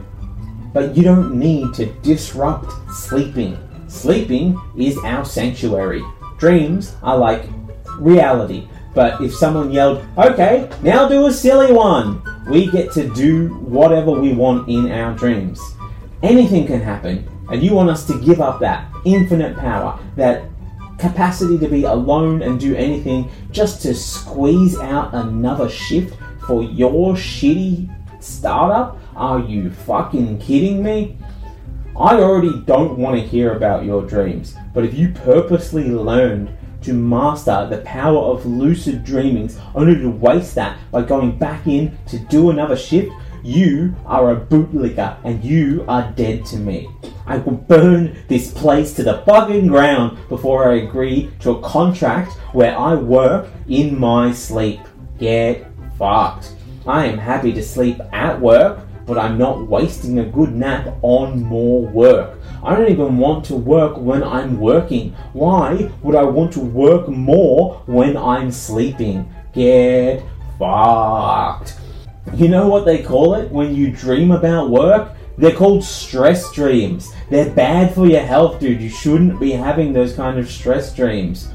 But you don't need to disrupt sleeping. Sleeping is our sanctuary. Dreams are like reality. But if someone yelled, okay, now do a silly one, we get to do whatever we want in our dreams. Anything can happen, and you want us to give up that infinite power, that capacity to be alone and do anything just to squeeze out another shift for your shitty startup? Are you fucking kidding me? I already don't want to hear about your dreams, but if you purposely learned to master the power of lucid dreamings only to waste that by going back in to do another shift, you are a bootlicker and you are dead to me. I will burn this place to the fucking ground before I agree to a contract where I work in my sleep. Get fucked. I am happy to sleep at work, but I'm not wasting a good nap on more work. I don't even want to work when I'm working. Why would I want to work more when I'm sleeping? Get fucked. You know what they call it when you dream about work? They're called stress dreams. They're bad for your health, dude. You shouldn't be having those kind of stress dreams.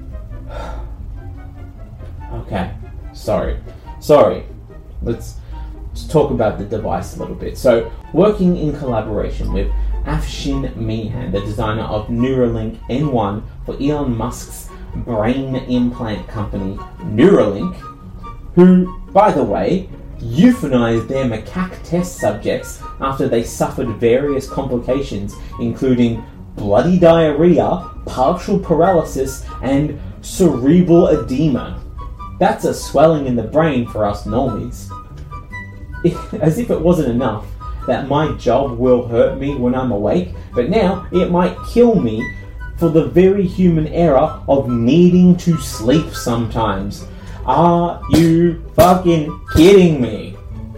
Okay, sorry. Sorry. Let's, let's talk about the device a little bit. So, working in collaboration with Afshin Meehan, the designer of Neuralink N one for Elon Musk's brain implant company Neuralink, who, by the way, euthanized their macaque test subjects after they suffered various complications, including bloody diarrhea, partial paralysis, and cerebral edema. That's a swelling in the brain for us normies. As if it wasn't enough that my job will hurt me when I'm awake, but now it might kill me for the very human error of needing to sleep sometimes. Are you fucking kidding me?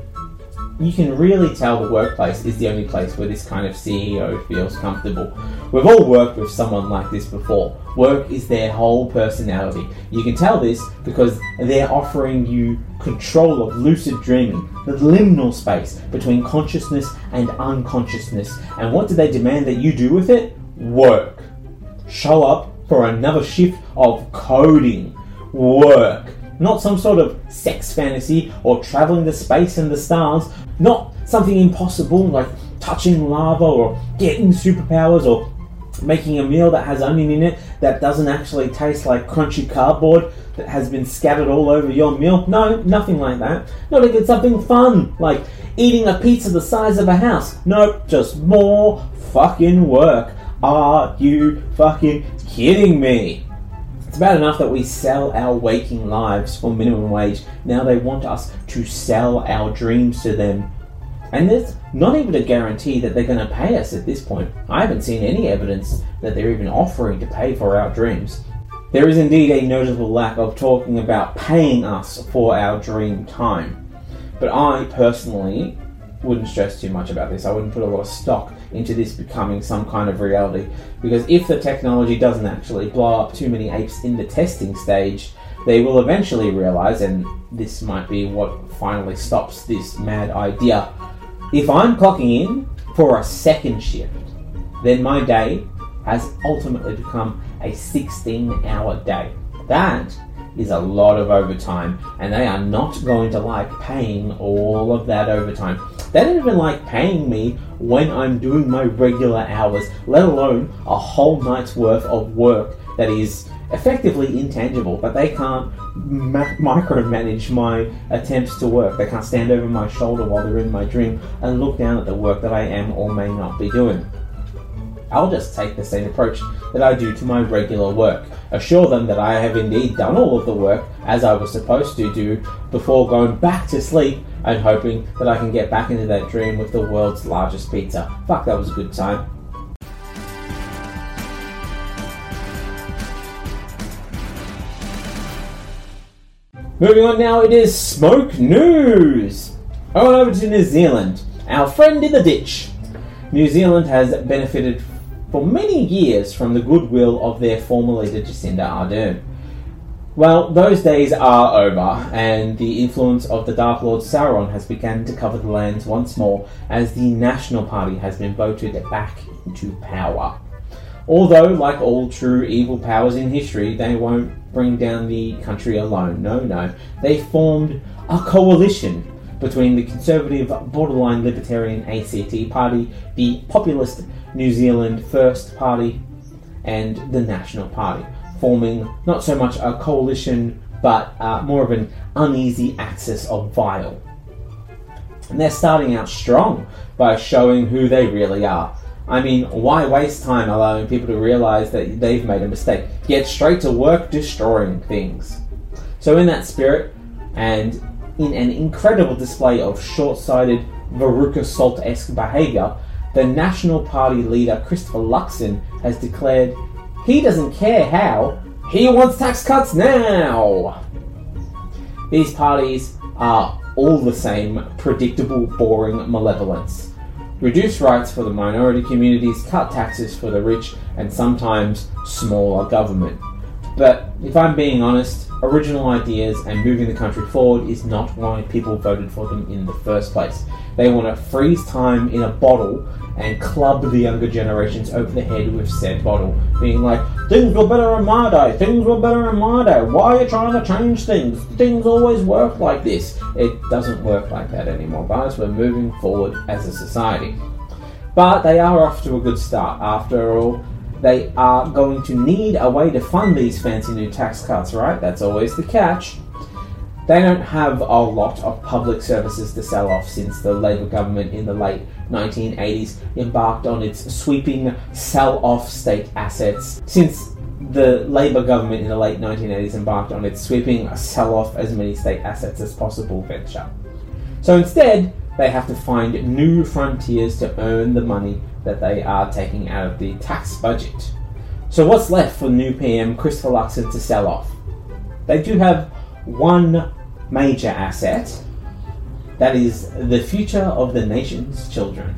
You can really tell the workplace is the only place where this kind of C E O feels comfortable. We've all worked with someone like this before. Work is their whole personality. You can tell this because they're offering you control of lucid dreaming, the liminal space between consciousness and unconsciousness. And what do they demand that you do with it? Work. Show up for another shift of coding. Work. Not some sort of sex fantasy or traveling to space and the stars. Not something impossible like touching lava or getting superpowers or making a meal that has onion in it that doesn't actually taste like crunchy cardboard that has been scattered all over your meal. No, nothing like that. Not even something fun like eating a pizza the size of a house. Nope, just more fucking work. Are you fucking kidding me? It's bad enough that we sell our waking lives for minimum wage. Now they want us to sell our dreams to them. And there's not even a guarantee that they're going to pay us at this point. I haven't seen any evidence that they're even offering to pay for our dreams. There is indeed a notable lack of talking about paying us for our dream time. But I personally wouldn't stress too much about this. I wouldn't put a lot of stock into this becoming some kind of reality, because if the technology doesn't actually blow up too many apes in the testing stage, they will eventually realize, and this might be what finally stops this mad idea, if I'm clocking in for a second shift, then my day has ultimately become a sixteen hour day. That is a lot of overtime, and they are not going to like paying all of that overtime. They don't even like paying me when I'm doing my regular hours, let alone a whole night's worth of work that is effectively intangible, but they can't ma- micromanage my attempts to work. They can't stand over my shoulder while they're in my dream and look down at the work that I am or may not be doing. I'll just take the same approach that I do to my regular work. Assure them that I have indeed done all of the work as I was supposed to do before going back to sleep and hoping that I can get back into that dream with the world's largest pizza. Fuck, that was a good time. Moving on now, it is Smoke News. Going over to New Zealand. Our friend in the ditch. New Zealand has benefited for many years from the goodwill of their former leader Jacinda Ardern. Well, those days are over, and the influence of the Dark Lord Sauron has begun to cover the lands once more as the National Party has been voted back into power. Although, like all true evil powers in history, they won't bring down the country alone. No, no. They formed a coalition between the conservative, borderline libertarian A C T Party, the populist New Zealand First Party, and the National Party, forming not so much a coalition, but uh, more of an uneasy axis of vile. And they're starting out strong by showing who they really are. I mean, why waste time allowing people to realise that they've made a mistake? Get straight to work destroying things. So in that spirit, and in an incredible display of short-sighted, Veruca Salt-esque behaviour, the National Party leader Christopher Luxon has declared he doesn't care how, he wants tax cuts now! These parties are all the same predictable, boring malevolence. Reduce rights for the minority communities, cut taxes for the rich, and sometimes smaller government. But if I'm being honest, original ideas and moving the country forward is not why people voted for them in the first place. They want to freeze time in a bottle and club the younger generations over the head with said bottle, being like, things were better in my day, things were better in my day, why are you trying to change things? Things always work like this. It doesn't work like that anymore, guys. We're moving forward as a society. But they are off to a good start. After all, they are going to need a way to fund these fancy new tax cuts, right? That's always the catch. They don't have a lot of public services to sell off since the Labour government in the late nineteen eighties embarked on its sweeping sell-off state assets. Since the Labour government in the late nineteen eighties embarked on its sweeping sell-off as many state assets as possible venture. So instead, they have to find new frontiers to earn the money that they are taking out of the tax budget. So what's left for new P M Christopher Luxon to sell off? They do have one major asset, that is the future of the nation's children.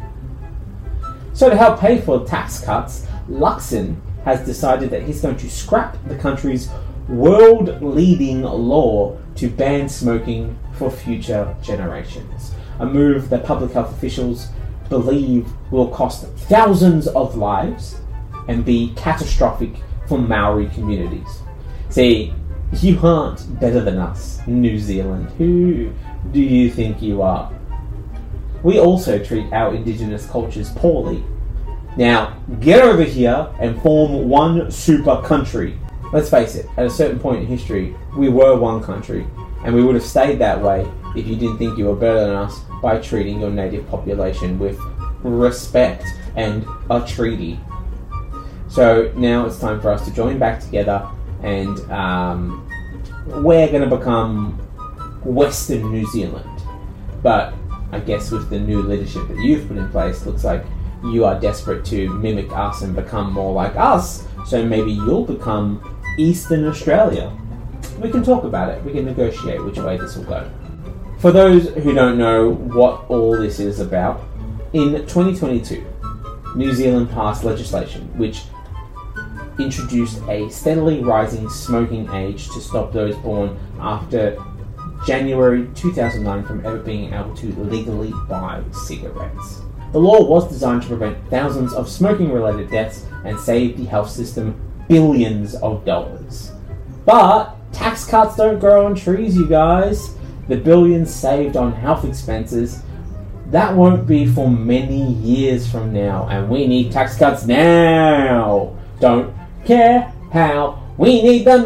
So to help pay for tax cuts, Luxon has decided that he's going to scrap the country's world-leading law to ban smoking for future generations. A move that public health officials believe will cost thousands of lives and be catastrophic for Maori communities. See, you aren't better than us, New Zealand. Who do you think you are? We also treat our indigenous cultures poorly. Now, get over here and form one super country. Let's face it, at a certain point in history, we were one country, and we would have stayed that way if you didn't think you were better than us by treating your native population with respect and a treaty. So now it's time for us to join back together, and um, we're going to become Western New Zealand. But I guess with the new leadership that you've put in place, looks like you are desperate to mimic us and become more like us, so maybe you'll become Eastern Australia. We can talk about it, we can negotiate which way this will go. For those who don't know what all this is about, in twenty twenty-two, New Zealand passed legislation which introduced a steadily rising smoking age to stop those born after January two thousand nine from ever being able to legally buy cigarettes. The law was designed to prevent thousands of smoking-related deaths and save the health system billions of dollars. But tax cuts don't grow on trees, you guys. The billions saved on health expenses, that won't be for many years from now, and we need tax cuts now. Don't care how, we need them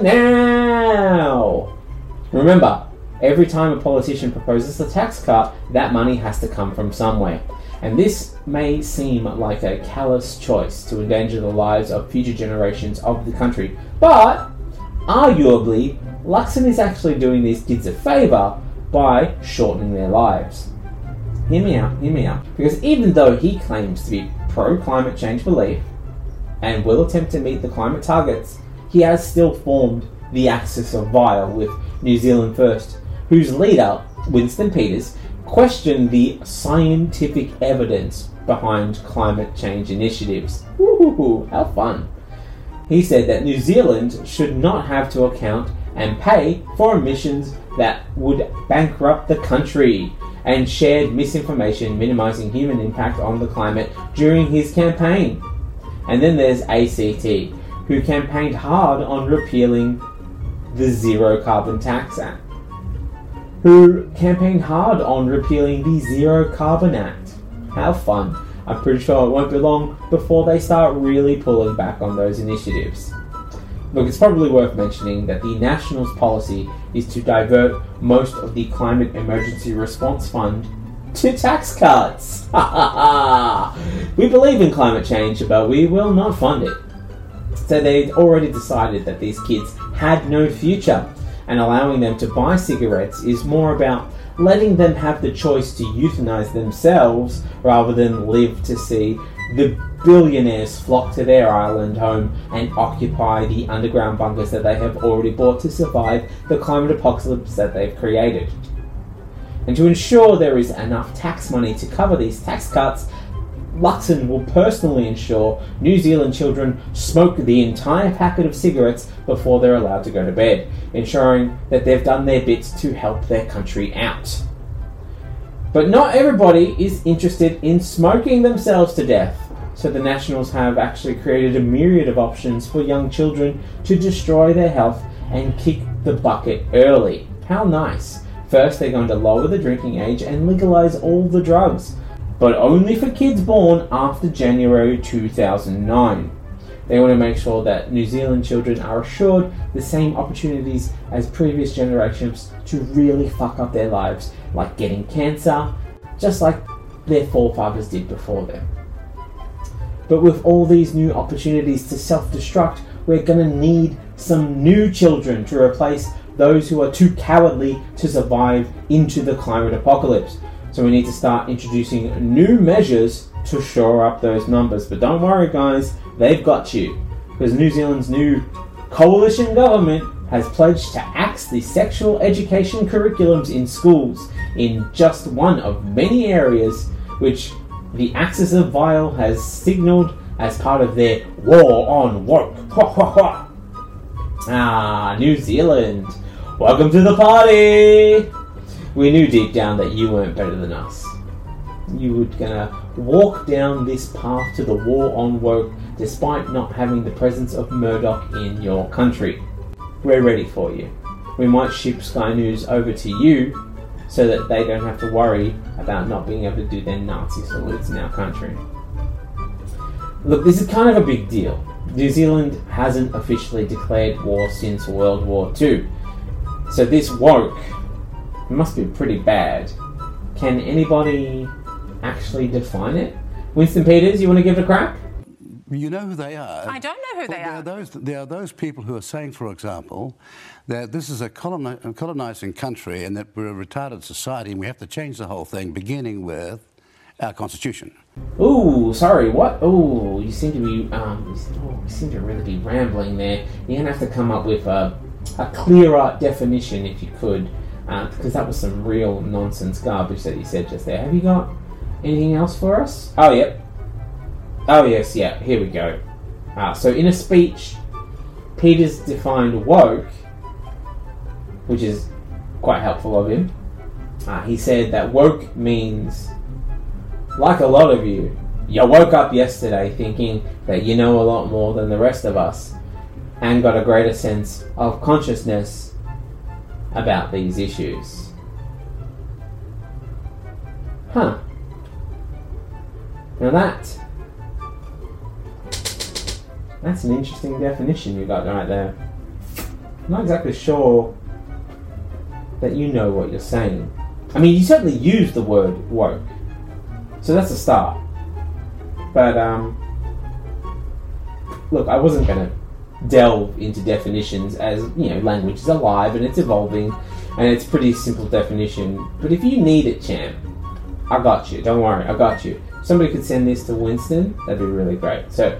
now. Remember, every time a politician proposes a tax cut, that money has to come from somewhere. And this may seem like a callous choice to endanger the lives of future generations of the country, but arguably, Luxon is actually doing these kids a favour by shortening their lives. Hear me out, hear me out. Because even though he claims to be pro-climate change belief and will attempt to meet the climate targets, he has still formed the Axis of Vile with New Zealand First, whose leader, Winston Peters, questioned the scientific evidence behind climate change initiatives. Woohoo, how fun. He said that New Zealand should not have to account and pay for emissions that would bankrupt the country, and shared misinformation minimizing human impact on the climate during his campaign. And then there's A C T, who campaigned hard on repealing the Zero Carbon Tax Act, who campaigned hard on repealing the Zero Carbon Act. How fun. I'm pretty sure it won't be long before they start really pulling back on those initiatives. Look, it's probably worth mentioning that the Nationals' policy is to divert most of the Climate Emergency Response Fund to tax cuts. Ha ha ha! We believe in climate change, but we will not fund it. So they'd already decided that these kids had no future, and allowing them to buy cigarettes is more about letting them have the choice to euthanize themselves rather than live to see the billionaires flock to their island home and occupy the underground bunkers that they have already bought to survive the climate apocalypse that they've created. And to ensure there is enough tax money to cover these tax cuts, Luxon will personally ensure New Zealand children smoke the entire packet of cigarettes before they're allowed to go to bed, ensuring that they've done their bits to help their country out. But not everybody is interested in smoking themselves to death, so the Nationals have actually created a myriad of options for young children to destroy their health and kick the bucket early. How nice! First, they're going to lower the drinking age and legalise all the drugs, but only for kids born after January two thousand nine. They want to make sure that New Zealand children are assured the same opportunities as previous generations to really fuck up their lives, like getting cancer, just like their forefathers did before them. But with all these new opportunities to self-destruct, we're going to need some new children to replace those who are too cowardly to survive into the climate apocalypse. So we need to start introducing new measures to shore up those numbers. But don't worry guys, they've got you. Because New Zealand's new coalition government has pledged to axe the sexual education curriculums in schools in just one of many areas, which the Axis of Vile has signalled as part of their war on woke. Ah, New Zealand, welcome to the party! We knew deep down that you weren't better than us. You were gonna walk down this path to the war on woke despite not having the presence of Murdoch in your country. We're ready for you. We might ship Sky News over to you so that they don't have to worry about not being able to do their Nazi salutes in our country. Look, this is kind of a big deal. New Zealand hasn't officially declared war since World War Two. So this woke must be pretty bad. Can anybody actually define it? Winston Peters, you want to give it a crack? You know who they are. I don't know who well, they are. are. Those, there are those people who are saying, for example, that this is a coloni- colonising country and that we're a retarded society and we have to change the whole thing, beginning with our constitution. Ooh, sorry, what? Ooh, you seem to be, um, oh, you seem to really be rambling there. You're going to have to come up with a, a clearer definition if you could, uh, because that was some real nonsense garbage that you said just there. Have you got anything else for us? Oh, yep. Oh, yes, yeah, here we go. Uh, so in a speech, Peters defined woke, which is quite helpful of him. Uh, he said that woke means, like a lot of you, you woke up yesterday thinking that you know a lot more than the rest of us and got a greater sense of consciousness about these issues. Huh. Now that, that's an interesting definition you got right there. I'm not exactly sure that you know what you're saying. I mean, you certainly use the word woke, so that's a start. But, um, look, I wasn't going to delve into definitions as, you know, language is alive and it's evolving and it's a pretty simple definition. But if you need it, champ, I got you. Don't worry, I got you. Somebody could send this to Winston, that'd be really great. So,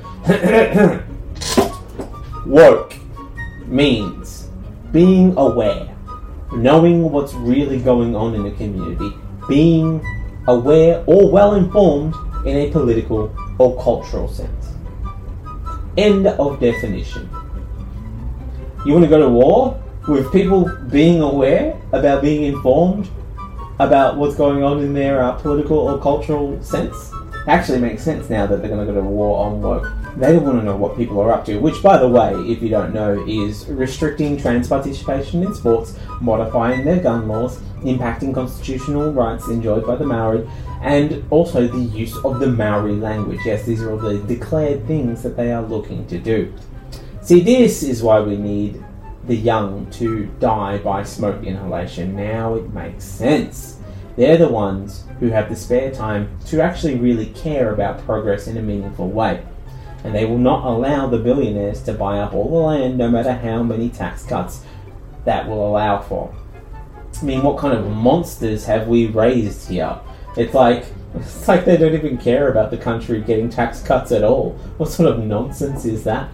woke means being aware, knowing what's really going on in the community, being aware or well informed in a political or cultural sense. End of definition. You want to go to war with people being aware about being informed about what's going on in their uh, political or cultural sense? Actually makes sense now that they're going to go to war on woke. They want to know what people are up to, which, by the way, if you don't know, is restricting trans participation in sports, modifying their gun laws, impacting constitutional rights enjoyed by the Maori, and also the use of the Maori language. Yes, these are all the declared things that they are looking to do. See, this is why we need the young to die by smoke inhalation. Now it makes sense. They're the ones who have the spare time to actually really care about progress in a meaningful way. And they will not allow the billionaires to buy up all the land, no matter how many tax cuts that will allow for. I mean, what kind of monsters have we raised here? It's like, it's like they don't even care about the country getting tax cuts at all. What sort of nonsense is that?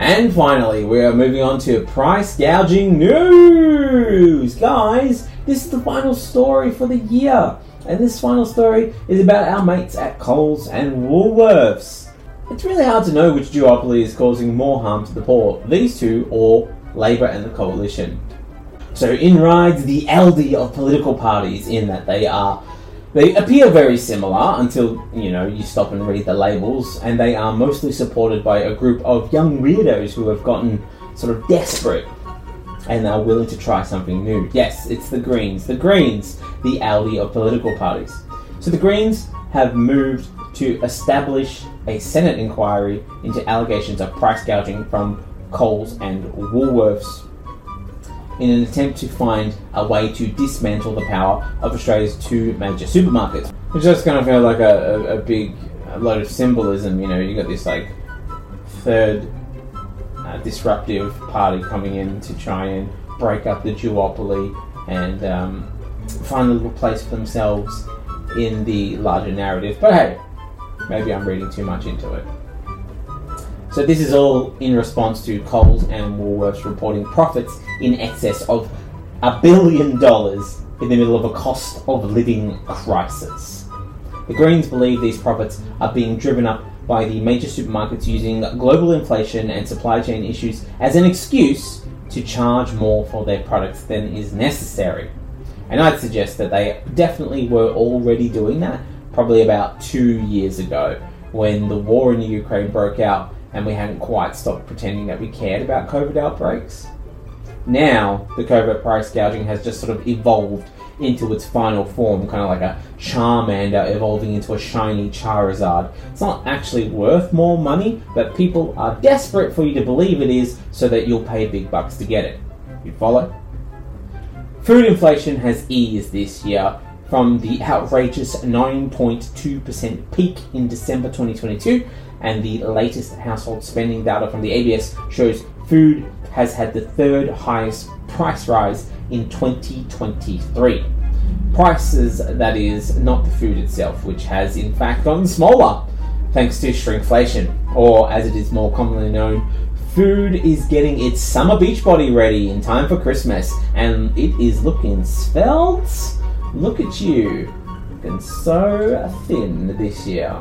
And finally, we are moving on to price gouging news. Guys, this is the final story for the year. And this final story is about our mates at Coles and Woolworths. It's really hard to know which duopoly is causing more harm to the poor, these two or Labour and the Coalition. So in rides the Aldi of political parties, in that they are They appear very similar until, you know, you stop and read the labels, and they are mostly supported by a group of young weirdos who have gotten sort of desperate and are willing to try something new. Yes, it's the Greens. The Greens, the Aldi of political parties. So the Greens have moved to establish a Senate inquiry into allegations of price gouging from Coles and Woolworths, in an attempt to find a way to dismantle the power of Australia's two major supermarkets. Which just kind of feel like a, a, a big load of symbolism, you know, you got this like third uh, disruptive party coming in to try and break up the duopoly and um, find a little place for themselves in the larger narrative. But hey, maybe I'm reading too much into it. So this is all in response to Coles and Woolworths reporting profits in excess of a billion dollars in the middle of a cost of living crisis. The Greens believe these profits are being driven up by the major supermarkets using global inflation and supply chain issues as an excuse to charge more for their products than is necessary. And I'd suggest that they definitely were already doing that probably about two years ago when the war in the Ukraine broke out and we hadn't quite stopped pretending that we cared about COVID outbreaks. Now, the covert price gouging has just sort of evolved into its final form, kind of like a Charmander evolving into a shiny Charizard. It's not actually worth more money, but people are desperate for you to believe it is so that you'll pay big bucks to get it. You follow? Food inflation has eased this year from the outrageous nine point two percent peak in December twenty twenty-two, and the latest household spending data from the A B S shows food has had the third highest price rise in twenty twenty-three. Prices, that is, not the food itself, which has in fact gotten smaller thanks to shrinkflation, or as it is more commonly known, food is getting its summer beach body ready in time for Christmas, and it is looking svelte. Look at you, looking so thin this year.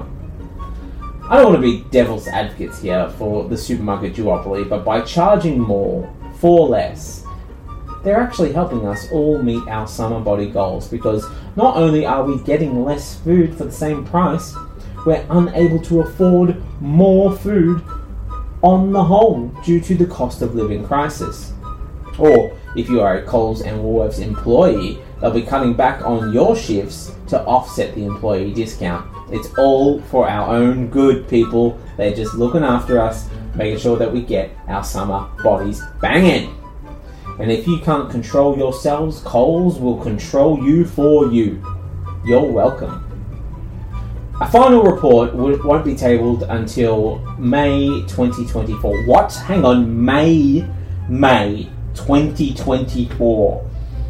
I don't want to be devil's advocates here for the supermarket duopoly, but by charging more for less, they're actually helping us all meet our summer body goals, because not only are we getting less food for the same price, we're unable to afford more food on the whole due to the cost of living crisis. Or if you are a Coles and Woolworths employee, they'll be cutting back on your shifts to offset the employee discount. It's all for our own good, people. They're just looking after us, making sure that we get our summer bodies banging. And if you can't control yourselves, Coles will control you for you. You're welcome. A final report won't be tabled until May twenty twenty-four. What? Hang on, May, May twenty twenty-four.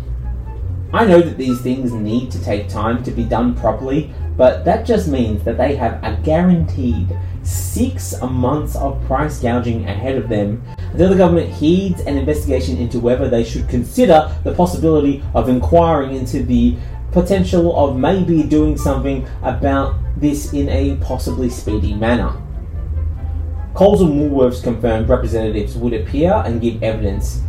I know that these things need to take time to be done properly, but that just means that they have a guaranteed six months of price gouging ahead of them until the government heeds an investigation into whether they should consider the possibility of inquiring into the potential of maybe doing something about this in a possibly speedy manner. Coles and Woolworths confirmed representatives would appear and give evidence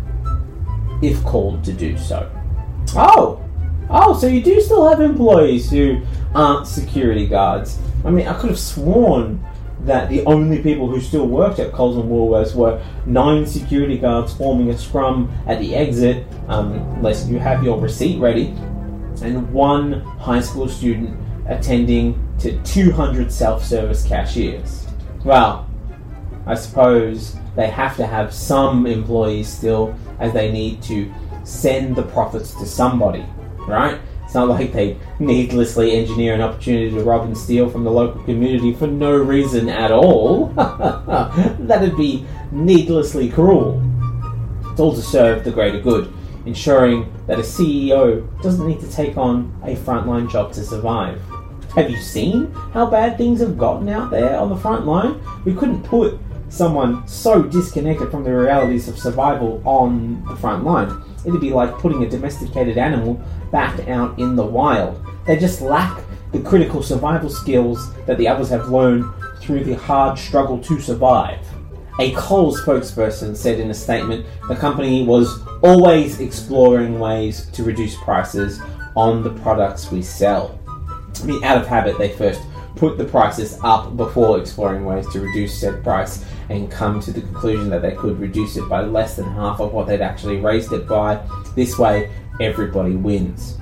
if called to do so. Oh! Oh, so you do still have employees who aren't security guards. I mean, I could have sworn that the only people who still worked at Coles and Woolworths were nine security guards forming a scrum at the exit, um, unless you have your receipt ready, and one high school student attending to two hundred self-service cashiers. Well, I suppose they have to have some employees still, as they need to send the profits to somebody, right? It's not like they needlessly engineer an opportunity to rob and steal from the local community for no reason at all. That'd be needlessly cruel. It's all to serve the greater good, ensuring that a C E O doesn't need to take on a frontline job to survive. Have you seen how bad things have gotten out there on the front line? We couldn't put someone so disconnected from the realities of survival on the front line. It'd be like putting a domesticated animal back out in the wild. They just lack the critical survival skills that the others have learned through the hard struggle to survive. A Coles spokesperson said in a statement the company was always exploring ways to reduce prices on the products we sell. I mean, out of habit, they first put the prices up before exploring ways to reduce said price and come to the conclusion that they could reduce it by less than half of what they'd actually raised it by. This way, everybody wins.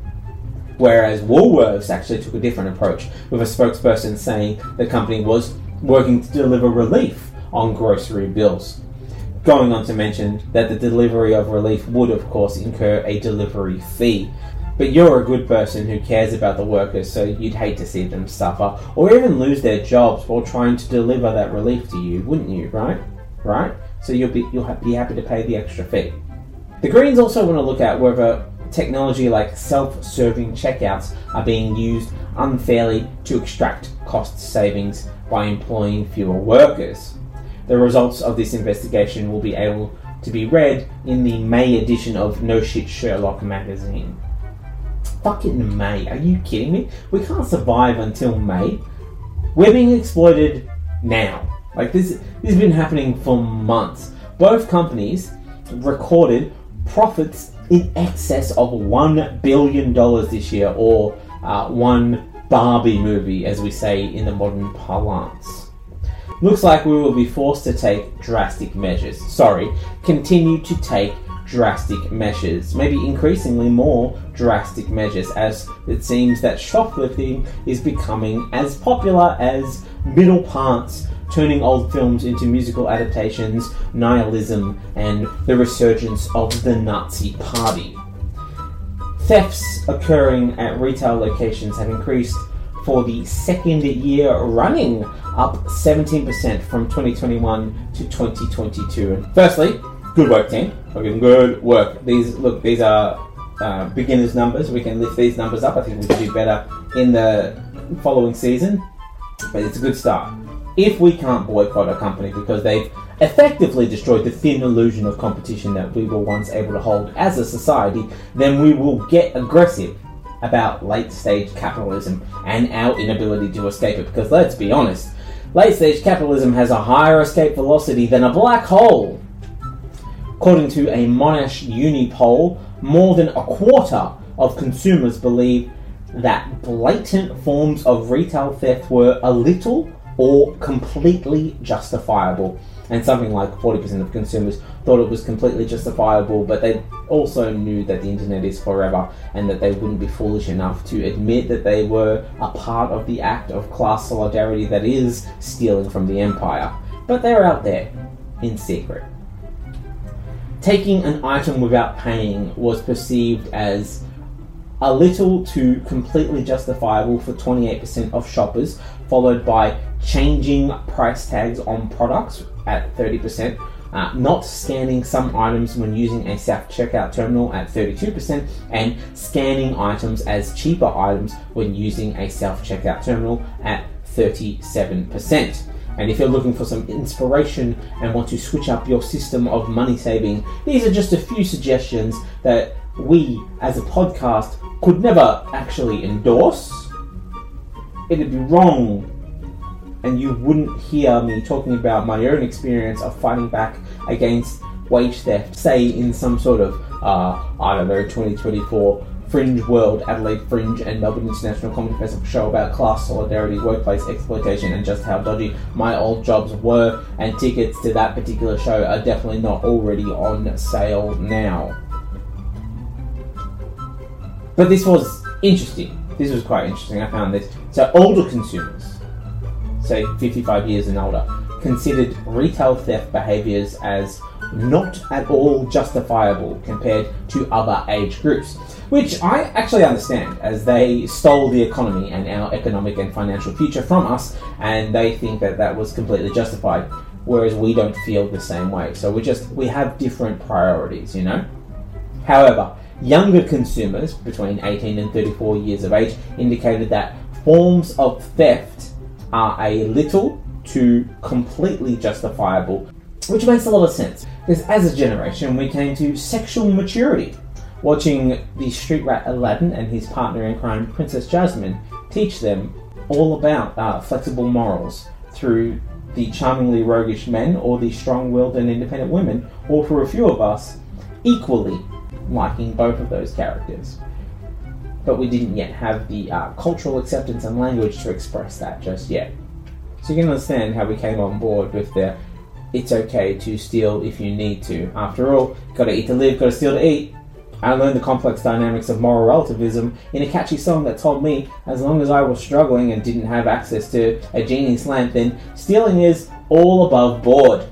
Whereas Woolworths actually took a different approach, with a spokesperson saying the company was working to deliver relief on grocery bills, going on to mention that the delivery of relief would of course incur a delivery fee. But you're a good person who cares about the workers, so you'd hate to see them suffer or even lose their jobs while trying to deliver that relief to you, wouldn't you, right? Right? So you'll be you'll be happy to pay the extra fee. The Greens also want to look at whether technology like self-serving checkouts are being used unfairly to extract cost savings by employing fewer workers. The results of this investigation will be able to be read in the May edition of No Shit Sherlock magazine. Fucking May, are you kidding me? We can't survive until May. We're being exploited now. Like this, this has been happening for months. Both companies recorded profits in excess of one billion dollars this year, or uh, one Barbie movie, as we say in the modern parlance. Looks like we will be forced to take drastic measures. Sorry, continue to take drastic measures. Maybe increasingly more drastic measures, as it seems that shoplifting is becoming as popular as middle parts, turning old films into musical adaptations, nihilism, and the resurgence of the Nazi Party. Thefts occurring at retail locations have increased for the second year running, up seventeen percent from twenty twenty-one to twenty twenty-two. And firstly, good work, team. Fucking good work. These look, these are uh, beginners' numbers. We can lift these numbers up. I think we can do better in the following season, but it's a good start. If we can't boycott a company because they've effectively destroyed the thin illusion of competition that we were once able to hold as a society, then we will get aggressive about late-stage capitalism and our inability to escape it. Because let's be honest, late-stage capitalism has a higher escape velocity than a black hole. According to a Monash Uni poll, more than a quarter of consumers believe that blatant forms of retail theft were a little or completely justifiable. And something like forty percent of consumers thought it was completely justifiable, but they also knew that the internet is forever and that they wouldn't be foolish enough to admit that they were a part of the act of class solidarity that is stealing from the empire. But they're out there, in secret. Taking an item without paying was perceived as a little to completely justifiable for twenty-eight percent of shoppers, followed by changing price tags on products at thirty percent, uh, not scanning some items when using a self-checkout terminal at thirty-two percent, and scanning items as cheaper items when using a self-checkout terminal at thirty-seven percent. And if you're looking for some inspiration and want to switch up your system of money saving, these are just a few suggestions that we, as a podcast, could never actually endorse. It'd be wrong, and you wouldn't hear me talking about my own experience of fighting back against wage theft, say in some sort of, uh, I don't know, twenty twenty-four Fringe World, Adelaide Fringe and Melbourne International Comedy Festival show about class solidarity, workplace exploitation, and just how dodgy my old jobs were, and tickets to that particular show are definitely not already on sale now. But this was interesting. This was quite interesting. I found this. So older consumers, say fifty-five years and older, considered retail theft behaviours as not at all justifiable compared to other age groups, which I actually understand, as they stole the economy and our economic and financial future from us, and they think that that was completely justified, whereas we don't feel the same way. So we just, we have different priorities, you know? However, younger consumers between eighteen and thirty-four years of age indicated that forms of theft are a little to completely justifiable, which makes a lot of sense. Because as a generation, we came to sexual maturity, watching the street rat Aladdin and his partner in crime, Princess Jasmine, teach them all about uh, flexible morals through the charmingly roguish men or the strong-willed and independent women, or for a few of us, equally liking both of those characters. But we didn't yet have the uh, cultural acceptance and language to express that just yet. So you can understand how we came on board with the it's okay to steal if you need to. After all, gotta eat to live, gotta steal to eat. I learned the complex dynamics of moral relativism in a catchy song that told me as long as I was struggling and didn't have access to a genie's lamp, then stealing is all above board.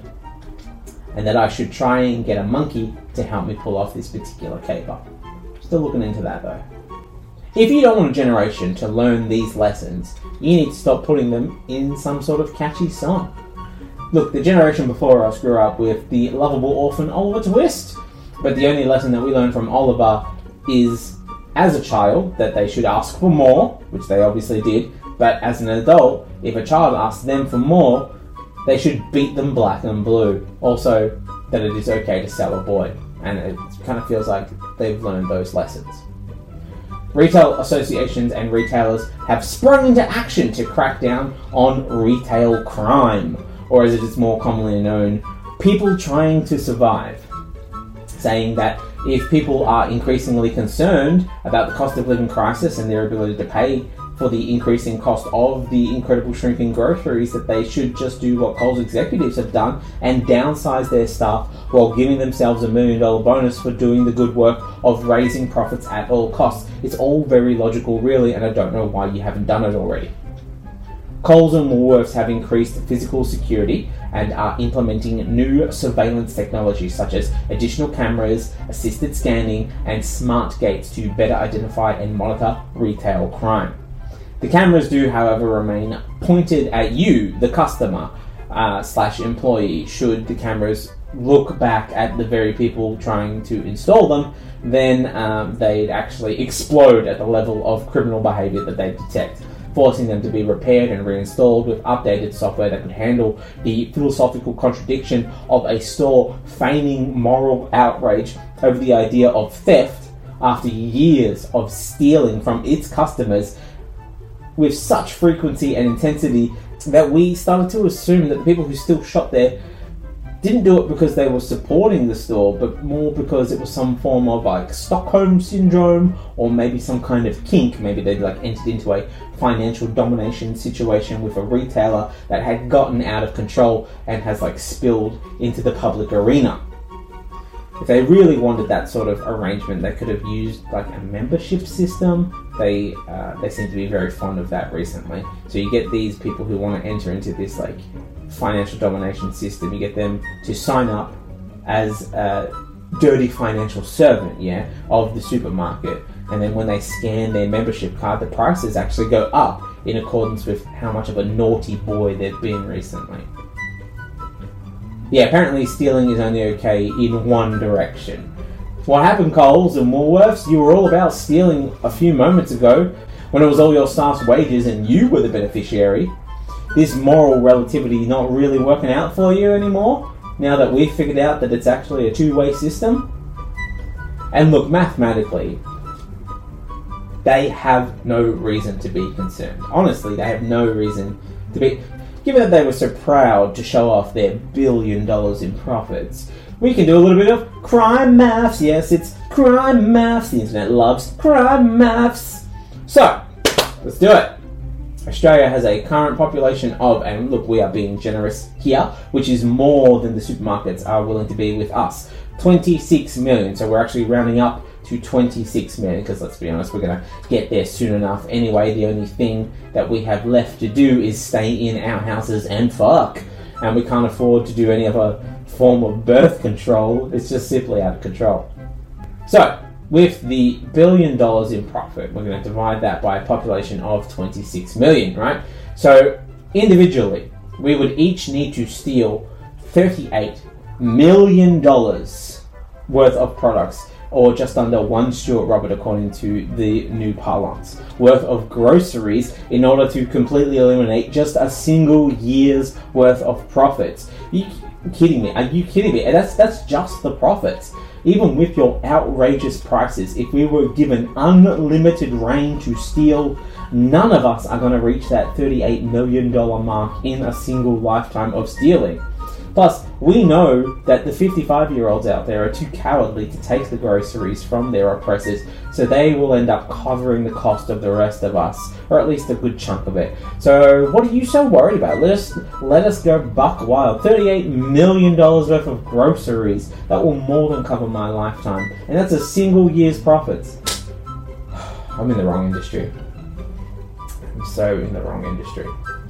And that I should try and get a monkey to help me pull off this particular caper. Still looking into that though. If you don't want a generation to learn these lessons, you need to stop putting them in some sort of catchy song. Look, the generation before us grew up with the lovable orphan Oliver Twist, but the only lesson that we learned from Oliver is, as a child, that they should ask for more, which they obviously did, but as an adult, if a child asks them for more, they should beat them black and blue. Also, that it is okay to sell a boy, and it kind of feels like they've learned those lessons. Retail associations and retailers have sprung into action to crack down on retail crime, or as it is more commonly known, people trying to survive. Saying that if people are increasingly concerned about the cost of living crisis and their ability to pay for the increasing cost of the incredible shrinking groceries, that they should just do what Coles executives have done and downsize their staff while giving themselves a million dollar bonus for doing the good work of raising profits at all costs. It's all very logical, really, and I don't know why you haven't done it already. Coles and Woolworths have increased physical security and are implementing new surveillance technologies such as additional cameras, assisted scanning, and smart gates to better identify and monitor retail crime. The cameras do, however, remain pointed at you, the customer uh, slash employee. Should the cameras look back at the very people trying to install them, then um, they'd actually explode at the level of criminal behaviour that they detect, forcing them to be repaired and reinstalled with updated software that could handle the philosophical contradiction of a store feigning moral outrage over the idea of theft after years of stealing from its customers with such frequency and intensity that we started to assume that the people who still shop there didn't do it because they were supporting the store, but more because it was some form of like Stockholm syndrome, or maybe some kind of kink. Maybe they'd like entered into a financial domination situation with a retailer that had gotten out of control and has like spilled into the public arena. If they really wanted that sort of arrangement, they could have used like a membership system. They uh, they seem to be very fond of that recently. So you get these people who want to enter into this like financial domination system. You get them to sign up as a dirty financial servant, yeah, of the supermarket. And then when they scan their membership card, the prices actually go up in accordance with how much of a naughty boy they've been recently. Yeah, apparently stealing is only okay in one direction. What happened, Coles and Woolworths? You were all about stealing a few moments ago when it was all your staff's wages and you were the beneficiary. This moral relativity not really working out for you anymore, now that we've figured out that it's actually a two-way system? And look, mathematically, they have no reason to be concerned. Honestly, they have no reason to be... Given that they were so proud to show off their billion dollars in profits, we can do a little bit of crime maths. Yes, it's crime maths. The internet loves crime maths. So, let's do it. Australia has a current population of, and look, we are being generous here, which is more than the supermarkets are willing to be with us, twenty-six million. So we're actually rounding up to twenty-six million, because let's be honest, we're going to get there soon enough anyway. The only thing that we have left to do is stay in our houses and fuck, and we can't afford to do any other form of birth control. It's just simply out of control. So with the billion dollars in profit, we're going to divide that by a population of twenty-six million, right? So individually, we would each need to steal thirty-eight million dollars worth of products or just under one Stuart Robert according to the new parlance, worth of groceries in order to completely eliminate just a single year's worth of profits. Are you kidding me? Are you kidding me? And that's, that's just the profits. Even with your outrageous prices, if we were given unlimited reign to steal, none of us are going to reach that thirty-eight million dollars mark in a single lifetime of stealing. Plus, we know that the fifty-five-year-olds out there are too cowardly to take the groceries from their oppressors, so they will end up covering the cost of the rest of us, or at least a good chunk of it. So, what are you so worried about? Let us let us go buck wild. thirty-eight million dollars worth of groceries. That will more than cover my lifetime, and that's a single year's profits. I'm in the wrong industry. I'm so in the wrong industry.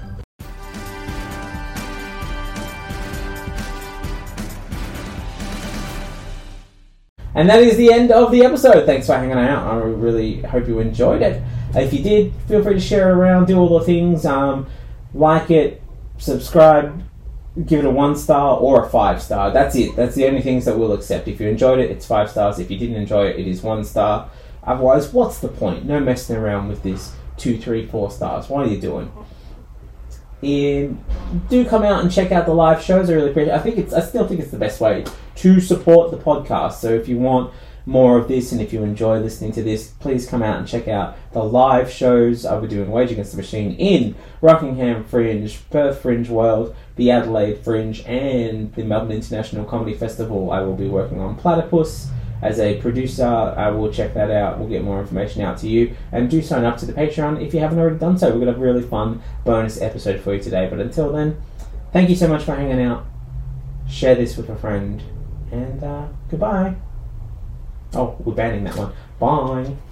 And that is the end of the episode. Thanks for hanging out. I really hope you enjoyed it. If you did, feel free to share it around, do all the things. Um, like it, subscribe, give it a one star or a five star. That's it. That's the only things that we'll accept. If you enjoyed it, it's five stars. If you didn't enjoy it, it is one star. Otherwise, what's the point? No messing around with this two, three, four stars. What are you doing? And do come out and check out the live shows. I really appreciate it. I think it's. I still think it's the best way to support the podcast. So if you want more of this and if you enjoy listening to this, please come out and check out the live shows. I'll be doing Wage Against the Machine in Rockingham Fringe, Perth Fringe World, the Adelaide Fringe, and the Melbourne International Comedy Festival. I will be working on Platypus as a producer. I will check that out. We'll get more information out to you. And do sign up to the Patreon if you haven't already done so. We're going to have a really fun bonus episode for you today. But until then, thank you so much for hanging out. Share this with a friend. And uh, goodbye. Oh, we're banning that one. Bye.